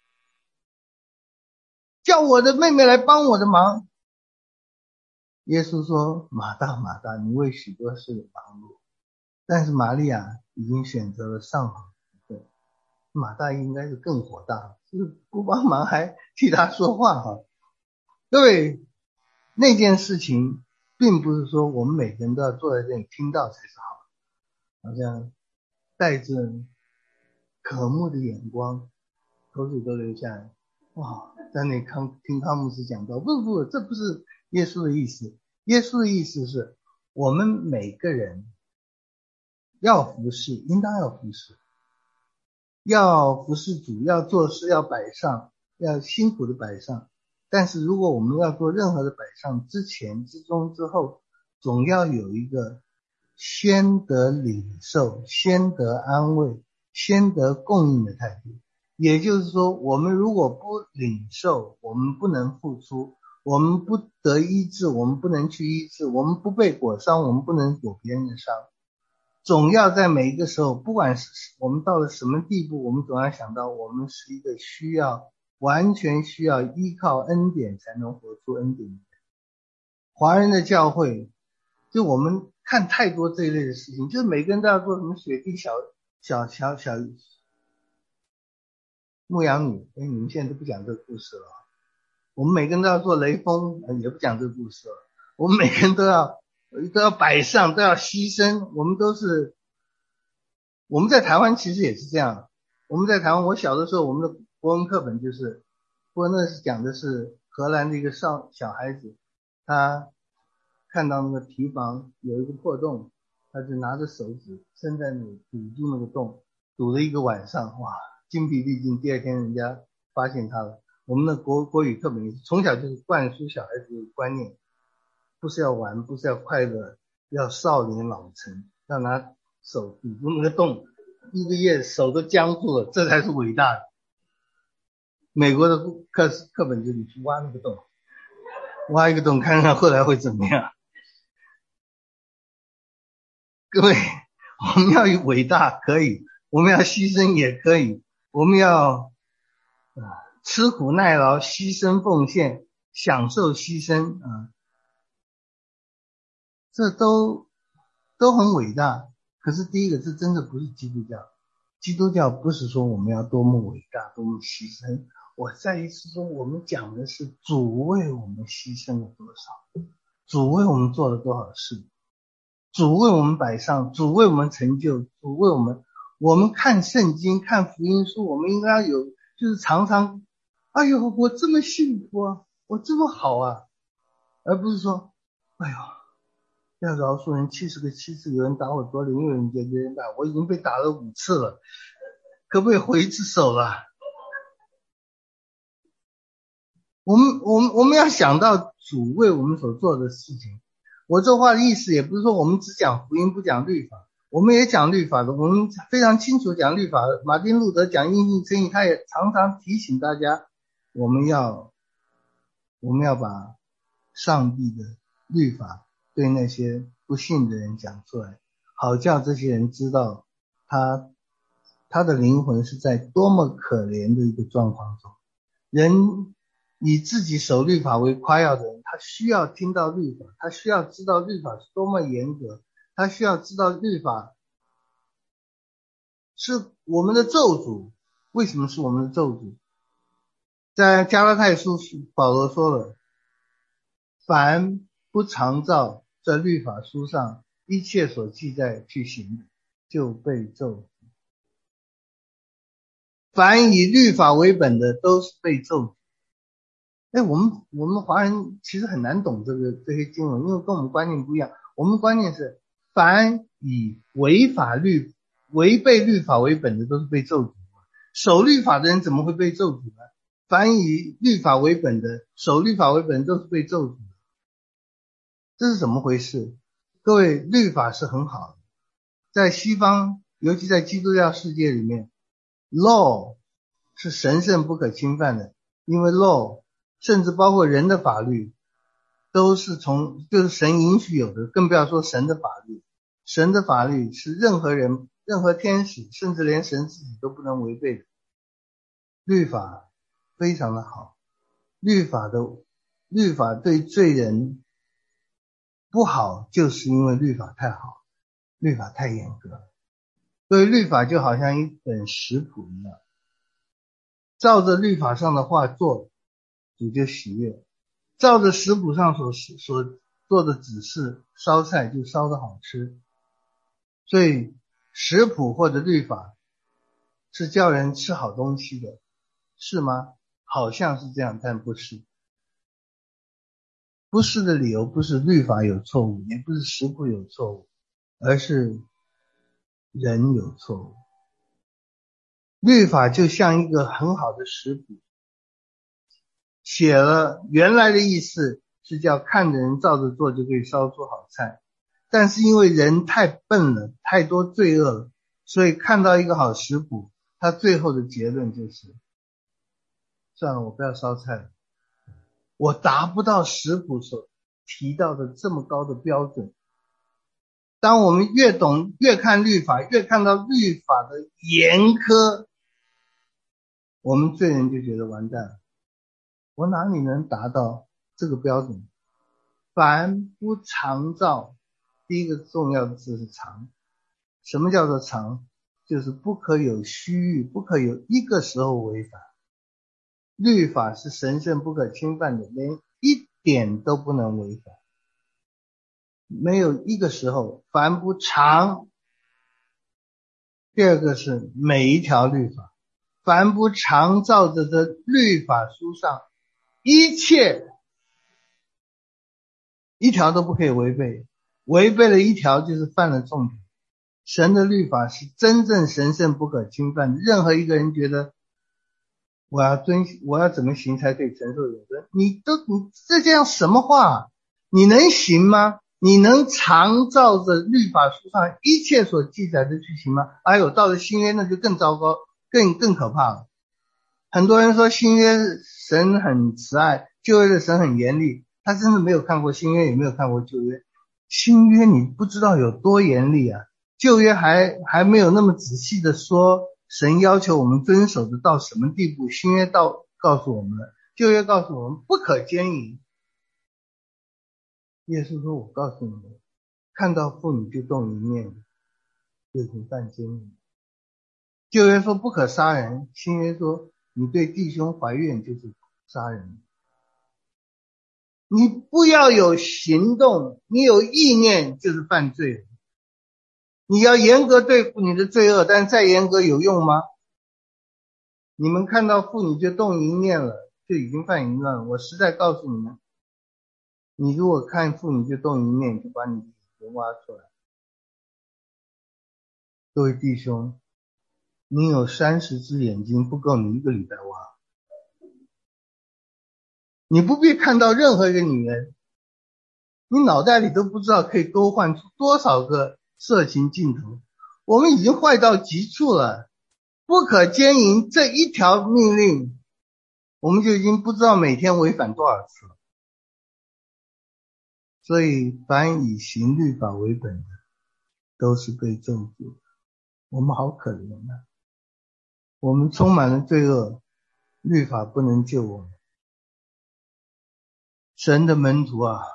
Speaker 1: 叫我的妹妹来帮我的忙。”耶稣说：“马大，马大，你为许多事忙碌，但是玛利亚已经选择了上好的。”马大应该是更火大，就是不帮忙还替他说话哈。各位，那件事情并不是说我们每个人都要坐在这里听到才是好，好像带着渴慕的眼光，口水都流下来。哇，在那里听康牧师讲道，不，这不是耶稣的意思。耶稣的意思是我们每个人要服侍，应当要服侍。要服侍主，要做事，要摆上，要辛苦的摆上。但是如果我们要做任何的摆上，之前、之中、之后，总要有一个先得领受、先得安慰、先得供应的态度。也就是说，我们如果不领受，我们不能付出，我们不得医治，我们不能去医治，我们不被裹伤，我们不能裹别人的伤。总要在每一个时候，不管是我们到了什么地步，我们总要想到我们是一个完全需要依靠恩典才能活出恩典的人。华人的教会，就我们看太多这一类的事情，就是每个人都要做什么雪地小牧羊女，你们现在都不讲这个故事了。我们每个人都要做雷锋，也不讲这个故事了。我们每个人都要摆上，都要牺牲。我们在台湾其实也是这样。我们在台湾，我小的时候，我们的国文课本就是，不过那是讲的是荷兰的一个小孩子，他看到那个堤防有一个破洞，他就拿着手指伸在那里堵住那个洞，堵了一个晚上，哇，精疲力尽。第二天人家发现他了。我们的国语课本也是从小就是灌输小孩子的观念，不是要玩，不是要快乐，要少年老成，要拿手堵住那个洞，一个月手都僵住了，这才是伟大的。美国的课本就你去挖那个洞，挖一个洞看看后来会怎么样。各位，我们要伟大可以，我们要牺牲也可以，我们要吃苦耐劳，牺牲奉献，享受牺牲这都很伟大。可是第一个，这真的不是基督教。基督教不是说我们要多么伟大，多么牺牲。我再一次说，我们讲的是主为我们牺牲了多少，主为我们做了多少事，主为我们摆上，主为我们成就，主为我们看圣经，看福音书，我们应该有，就是常常，哎呦，我这么幸福啊，我这么好啊，而不是说，哎呦，要饶恕人70个7次，有人打我左脸，又有人别人打我，已经被打了5次了，可不可以回一次手了？我们要想到主为我们所做的事情。我这话的意思也不是说我们只讲福音不讲律法， 我们也讲律法的，我们非常清楚讲律法。马丁路德讲因信称义，他也常常提醒大家，我们要把上帝的律法对那些不信的人讲出来，好叫这些人知道他的灵魂是在多么可怜的一个状况中。人以自己守律法为夸耀的人，他需要听到律法，他需要知道律法是多么严格，他需要知道律法是我们的咒诅。为什么是我们的咒诅？在加拉太书保罗说了，凡不常照这律法书上一切所记载去行的，就被咒诅。凡以律法为本的都是被咒诅。我们华人其实很难懂这些经文，因为跟我们观念不一样。我们观念是凡以违背律法为本的都是被咒诅。守律法的人怎么会被咒诅呢？凡以律法为本的，守律法为本的都是被咒诅的。这是怎么回事？各位，律法是很好的，在西方，尤其在基督教世界里面， law 是神圣不可侵犯的，因为 law 甚至包括人的法律都是就是神允许有的，更不要说神的法律。神的法律是任何人、任何天使，甚至连神自己都不能违背的。律法非常的好，律法对罪人不好，就是因为律法太好，律法太严格。所以律法就好像一本食谱一样，照着律法上的话做，主就喜悦；照着食谱上所做的指示烧菜，就烧得好吃。所以食谱或者律法是叫人吃好东西的，是吗？好像是这样，但不是。不是的理由不是律法有错误，也不是食谱有错误，而是人有错误。律法就像一个很好的食谱，写了原来的意思是叫看着人照着做就可以烧出好菜，但是因为人太笨了，太多罪恶了，所以看到一个好食谱，他最后的结论就是算了，我不要烧菜了，我达不到食谱所提到的这么高的标准。当我们越看律法，越看到律法的严苛，我们罪人就觉得完蛋了，我哪里能达到这个标准？凡不常照，第一个重要的字是常。什么叫做常？就是不可有虚欲，不可有一个时候违反。律法是神圣不可侵犯的，连一点都不能违反，没有一个时候。凡不常，第二个是每一条律法，凡不常照着的律法书上一切，一条都不可以违背，违背了一条就是犯了重点。神的律法是真正神圣不可侵犯的，任何一个人觉得我要怎么行才可以承受永生，你这样什么话？你能行吗？你能常照着律法书上一切所记载的去行吗？哎呦，到了新约那就更糟糕，更可怕了。很多人说新约神很慈爱，旧约的神很严厉，他真的没有看过新约，也没有看过旧约。新约你不知道有多严厉啊，旧约还没有那么仔细的说神要求我们遵守的到什么地步，新约告诉我们了，旧约告诉我们不可奸淫。耶稣说，我告诉你们，看到妇女就动淫念，就是犯奸淫。旧约说不可杀人，新约说你对弟兄怀怨就是杀人。你不要有行动，你有意念就是犯罪。你要严格对付你的罪恶，但再严格有用吗？你们看到妇女就动淫念了，就已经犯淫乱了。我实在告诉你们，你如果看妇女就动淫念，就把你的眼挖出来。各位弟兄，你有30只眼睛不够你一个礼拜挖。你不必看到任何一个女人，你脑袋里都不知道可以勾唤出多少个色情镜头，我们已经坏到极处了。不可奸淫这一条命令，我们就已经不知道每天违反多少次了。所以凡以行律法为本的，都是被咒诅的。我们好可怜啊！我们充满了罪恶，律法不能救我们。神的门徒啊，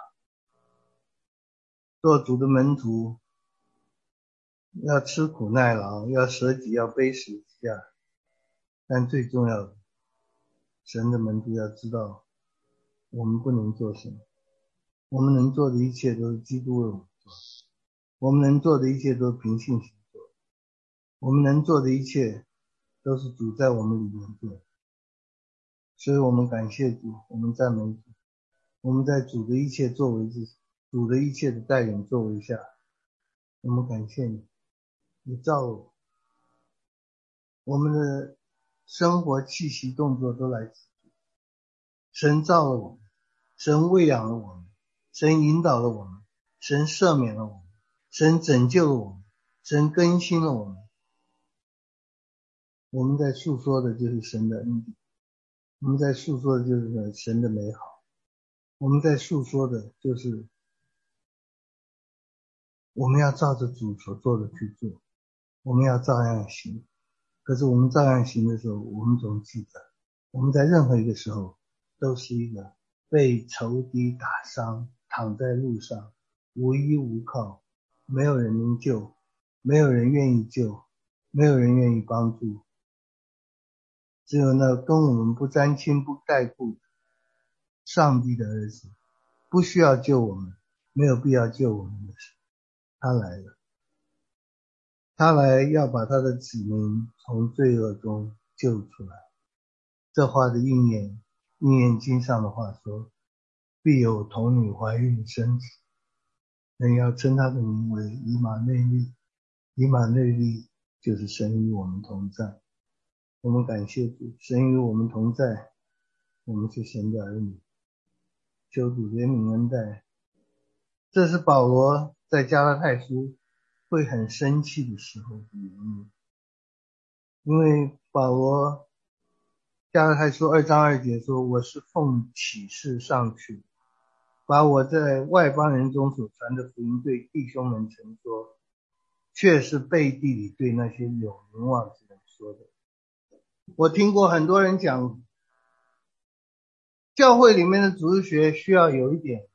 Speaker 1: 做主的门徒，要吃苦耐劳，要舍己，要背十字架。但最重要的，神的门徒要知道，我们不能做什么。我们能做的一切都是基督为我们做，我们能做的一切都是凭信心做，我们能做的一切都是主在我们里面做。所以我们感谢主，我们赞美主，我们在主的一切作为之，主的一切的带领作为下，我们感谢你，你造了我们的生活气息动作都来自主。神造了我们，神喂养了我们，神引导了我们，神赦免了我们，神拯救了我们，神更新了我们。我们在诉说的就是神的恩典，我们在诉说的就是神的美好，我们在诉说的就是我们要照着主所做的去做，我们要照样行。可是我们照样行的时候，我们总记得，我们在任何一个时候都是一个被仇敌打伤，躺在路上，无依无靠，没有人能救，没有人愿意救，没有人愿意帮助，只有那跟我们不沾亲不带故的上帝的儿子，不需要救我们，没有必要救我们的神，他来了，他来要把他的子民从罪恶中救出来。这话的应验经上的话说，必有童女怀孕生子，人要称他的名为以马内利。以马内利就是神与我们同在。我们感谢主，神与我们同在，我们是神的儿女，求主怜悯恩待。这是保罗在加拉太书会很生气的时候的原因，因为保罗加拉太书2章2节说，我是奉启示上去，把我在外邦人中所传的福音对弟兄们陈说，却是背地里对那些有名望之人说的。我听过很多人讲，教会里面的主日学需要有一点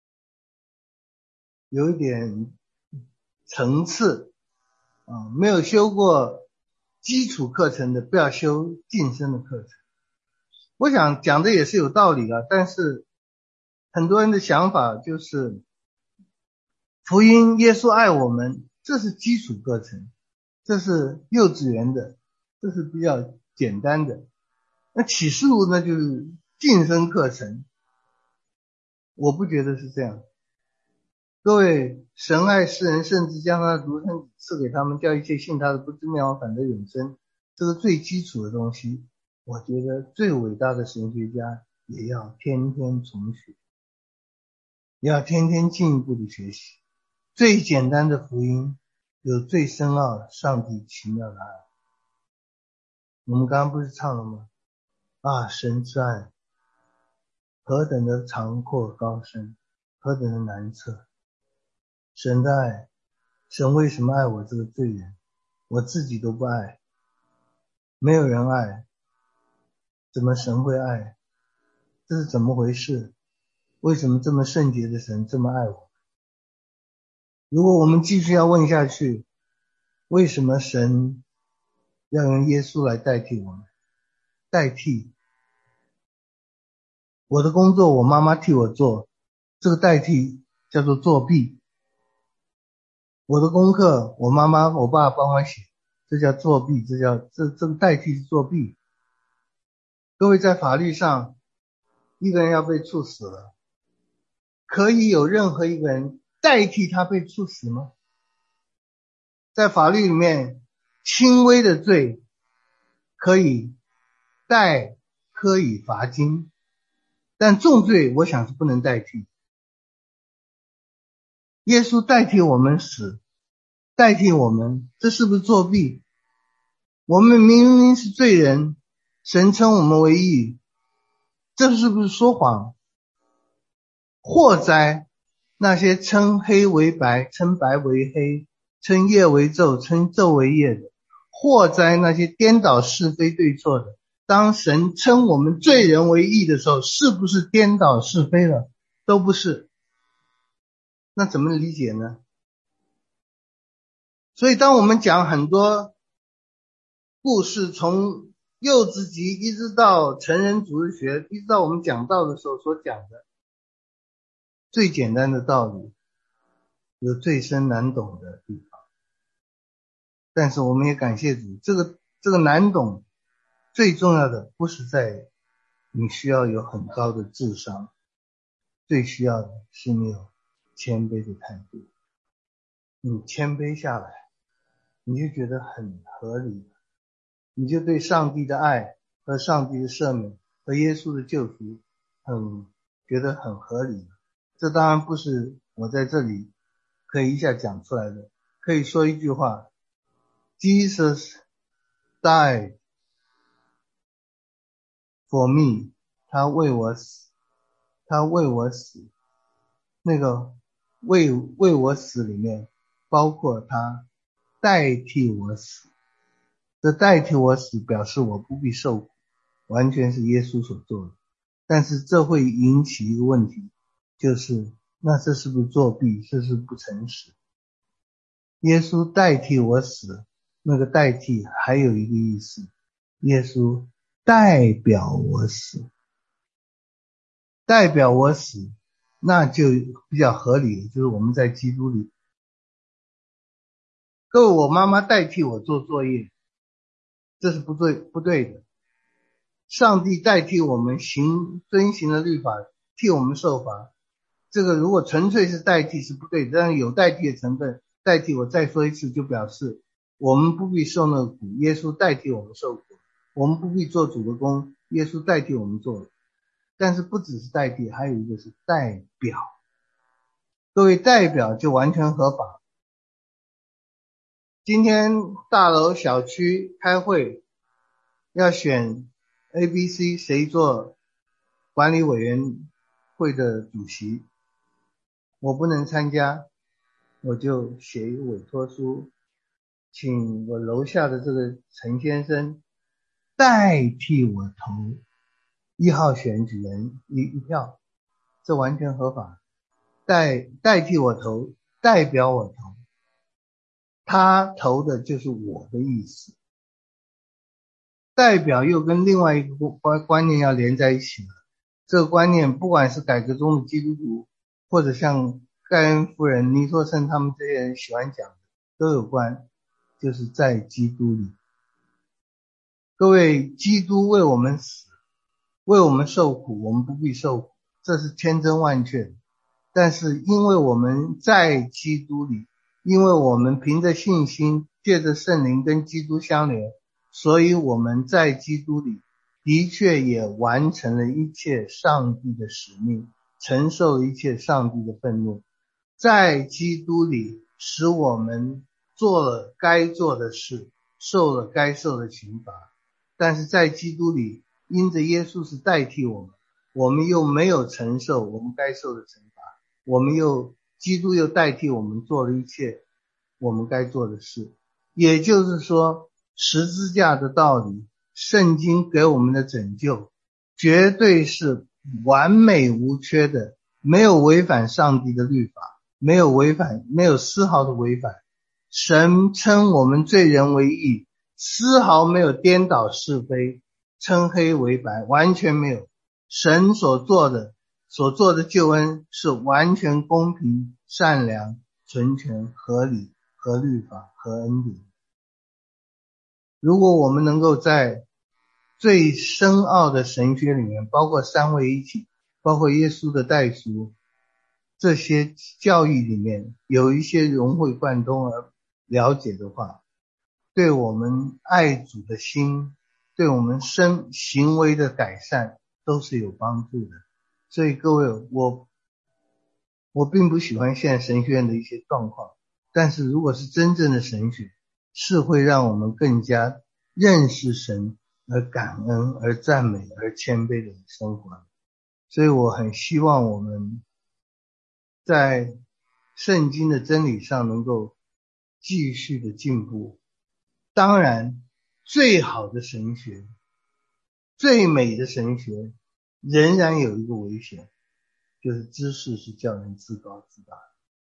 Speaker 1: 层次没有修过基础课程的不要修晋升的课程。我想讲的也是有道理的，但是很多人的想法就是福音耶稣爱我们，这是基础课程，这是幼稚园的，这是比较简单的。那启示录那就是晋升课程，我不觉得是这样。各位，神爱世人，甚至将他的独生子赐给他们，叫一切信他的不至灭亡，反得永生。这个最基础的东西，我觉得最伟大的神学家也要天天重学，也要天天进一步的学习。最简单的福音有最深奥上帝奇妙的爱。我们刚刚不是唱了吗？神之爱何等的长阔高深，何等的难测。神的爱，神为什么爱我这个罪人？我自己都不爱，没有人爱，怎么神会爱？这是怎么回事？为什么这么圣洁的神这么爱我？如果我们继续要问下去，为什么神要用耶稣来代替我们？代替我的工作我妈妈替我做，这个代替叫做作弊。我的功课我妈妈我爸帮我写，这叫作弊，这个代替是作弊。各位，在法律上，一个人要被处死了，可以有任何一个人代替他被处死吗？在法律里面，轻微的罪可以代科以罚金，但重罪我想是不能代替。耶稣代替我们死， 代替我们，这是不是作弊？我们明明是罪人，神称我们为义，这是不是说谎？祸哉那些称黑为白，称白为黑，称夜为昼，称昼为夜的，祸哉那些颠倒是非对错的。当神称我们罪人为义的时候，是不是颠倒是非了？都不是。那怎么理解呢？所以当我们讲很多故事，从幼稚级一直到成人主日学，一直到我们讲道的时候所讲的最简单的道理，有最深难懂的地方。但是我们也感谢主，这个难懂，最重要的不是在你需要有很高的智商，最需要的是你有谦卑的态度。你谦卑下来，你就觉得很合理，你就对上帝的爱和上帝的赦免和耶稣的救赎觉得很合理。这当然不是我在这里可以一下讲出来的，可以说一句话， Jesus died for me， 他为我死，他为我死。那个为我死里面包括他代替我死，这代替我死表示我不必受苦，完全是耶稣所做的。但是这会引起一个问题，就是那这是不是作弊？这是不诚实。耶稣代替我死，那个代替还有一个意思，耶稣代表我死，代表我死，那就比较合理了，就是我们在基督里。各位，我妈妈代替我做作业，这是不对的。上帝代替我们遵行了律法，替我们受罚，这个如果纯粹是代替是不对的，但是有代替的成分。代替，我再说一次，就表示我们不必受那个苦，耶稣代替我们受苦，我们不必做主的工，耶稣代替我们做。但是不只是代替，还有一个是代表。各位，代表就完全合法。今天大楼小区开会要选 ABC 谁做管理委员会的主席，我不能参加，我就写一个委托书，请我楼下的这个陈先生代替我投1号选举人一票，这完全合法。代替我投，代表我投，他投的就是我的意思。代表又跟另外一个观念要连在一起了。这个观念不管是改革中的基督徒，或者像盖恩夫人、尼托森他们这些人喜欢讲的，都有关，就是在基督里。各位，基督为我们死，为我们受苦，我们不必受苦，这是千真万确的。但是因为我们在基督里，因为我们凭着信心，借着圣灵跟基督相连，所以我们在基督里的确也完成了一切上帝的使命，承受了一切上帝的愤怒。在基督里使我们做了该做的事，受了该受的刑罚。但是在基督里，因着耶稣是代替我们又没有承受我们该受的惩罚，基督又代替我们做了一切我们该做的事。也就是说，十字架的道理，圣经给我们的拯救绝对是完美无缺的，没有违反上帝的律法，没有丝毫的违反。神称我们罪人为义，丝毫没有颠倒是非，称黑为白，完全没有。神所做的救恩是完全公平、善良、纯全、合理、合律法、合恩典。如果我们能够在最深奥的神学里面，包括三位一体，包括耶稣的代赎，这些教义里面有一些融会贯通而了解的话，对我们爱主的心，对我们行为的改善都是有帮助的。所以各位，我并不喜欢现在神学院的一些状况， 但是如果是真正的神学，是会让我们更加认识神，而感恩，而赞美，而谦卑的生活。所以我很希望我们在圣经的真理上能够继续的进步。当然，最好的神学，最美的神学，仍然有一个危险，就是知识是叫人自高自大。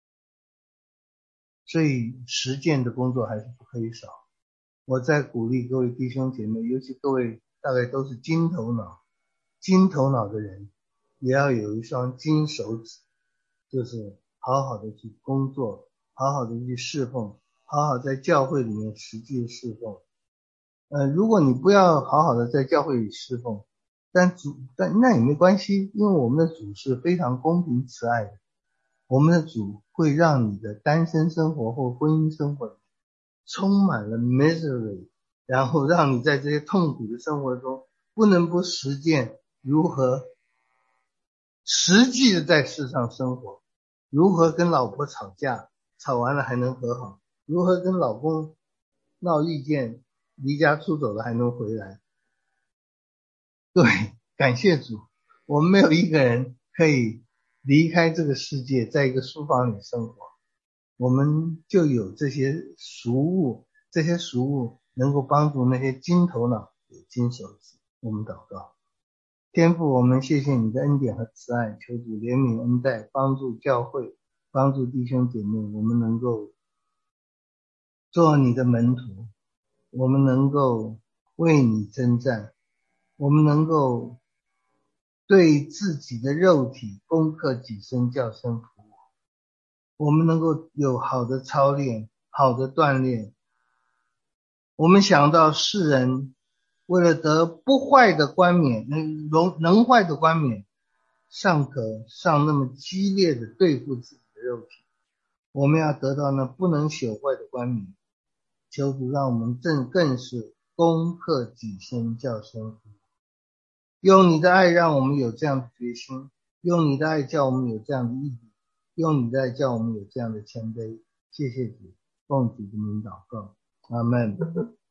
Speaker 1: 所以实践的工作还是不可以少。我在鼓励各位弟兄姐妹，尤其各位大概都是金头脑的人，也要有一双金手指，就是好好的去工作，好好的去侍奉，好好在教会里面实际的侍奉。如果你不要好好的在教会里侍奉，但那也没关系，因为我们的主是非常公平慈爱的。我们的主会让你的单身生活或婚姻生活充满了 misery， 然后让你在这些痛苦的生活中不能不实践如何实际的在世上生活，如何跟老婆吵架，吵完了还能和好，如何跟老公闹意见，离家出走了还能回来。对，感谢主，我们没有一个人可以离开这个世界，在一个书房里生活，我们就有这些俗物，这些俗物能够帮助那些金头脑有金手指。我们祷告，天父，我们谢谢你的恩典和慈爱，求主怜悯恩待，帮助教会，帮助弟兄姐妹，我们能够做你的门徒，我们能够为你征战，我们能够对自己的肉体攻克己身，叫声服我，我们能够有好的操练，好的锻炼。我们想到世人为了得不坏的冠冕，能坏的冠冕，尚可上那么激烈的对付自己的肉体。我们要得到那不能朽坏的冠冕，求主让我们更是攻克己身，叫声服。用你的爱让我们有这样的决心，用你的爱叫我们有这样的毅力，用你的爱叫我们有这样的谦卑。谢谢主，奉主的名祷告，阿们。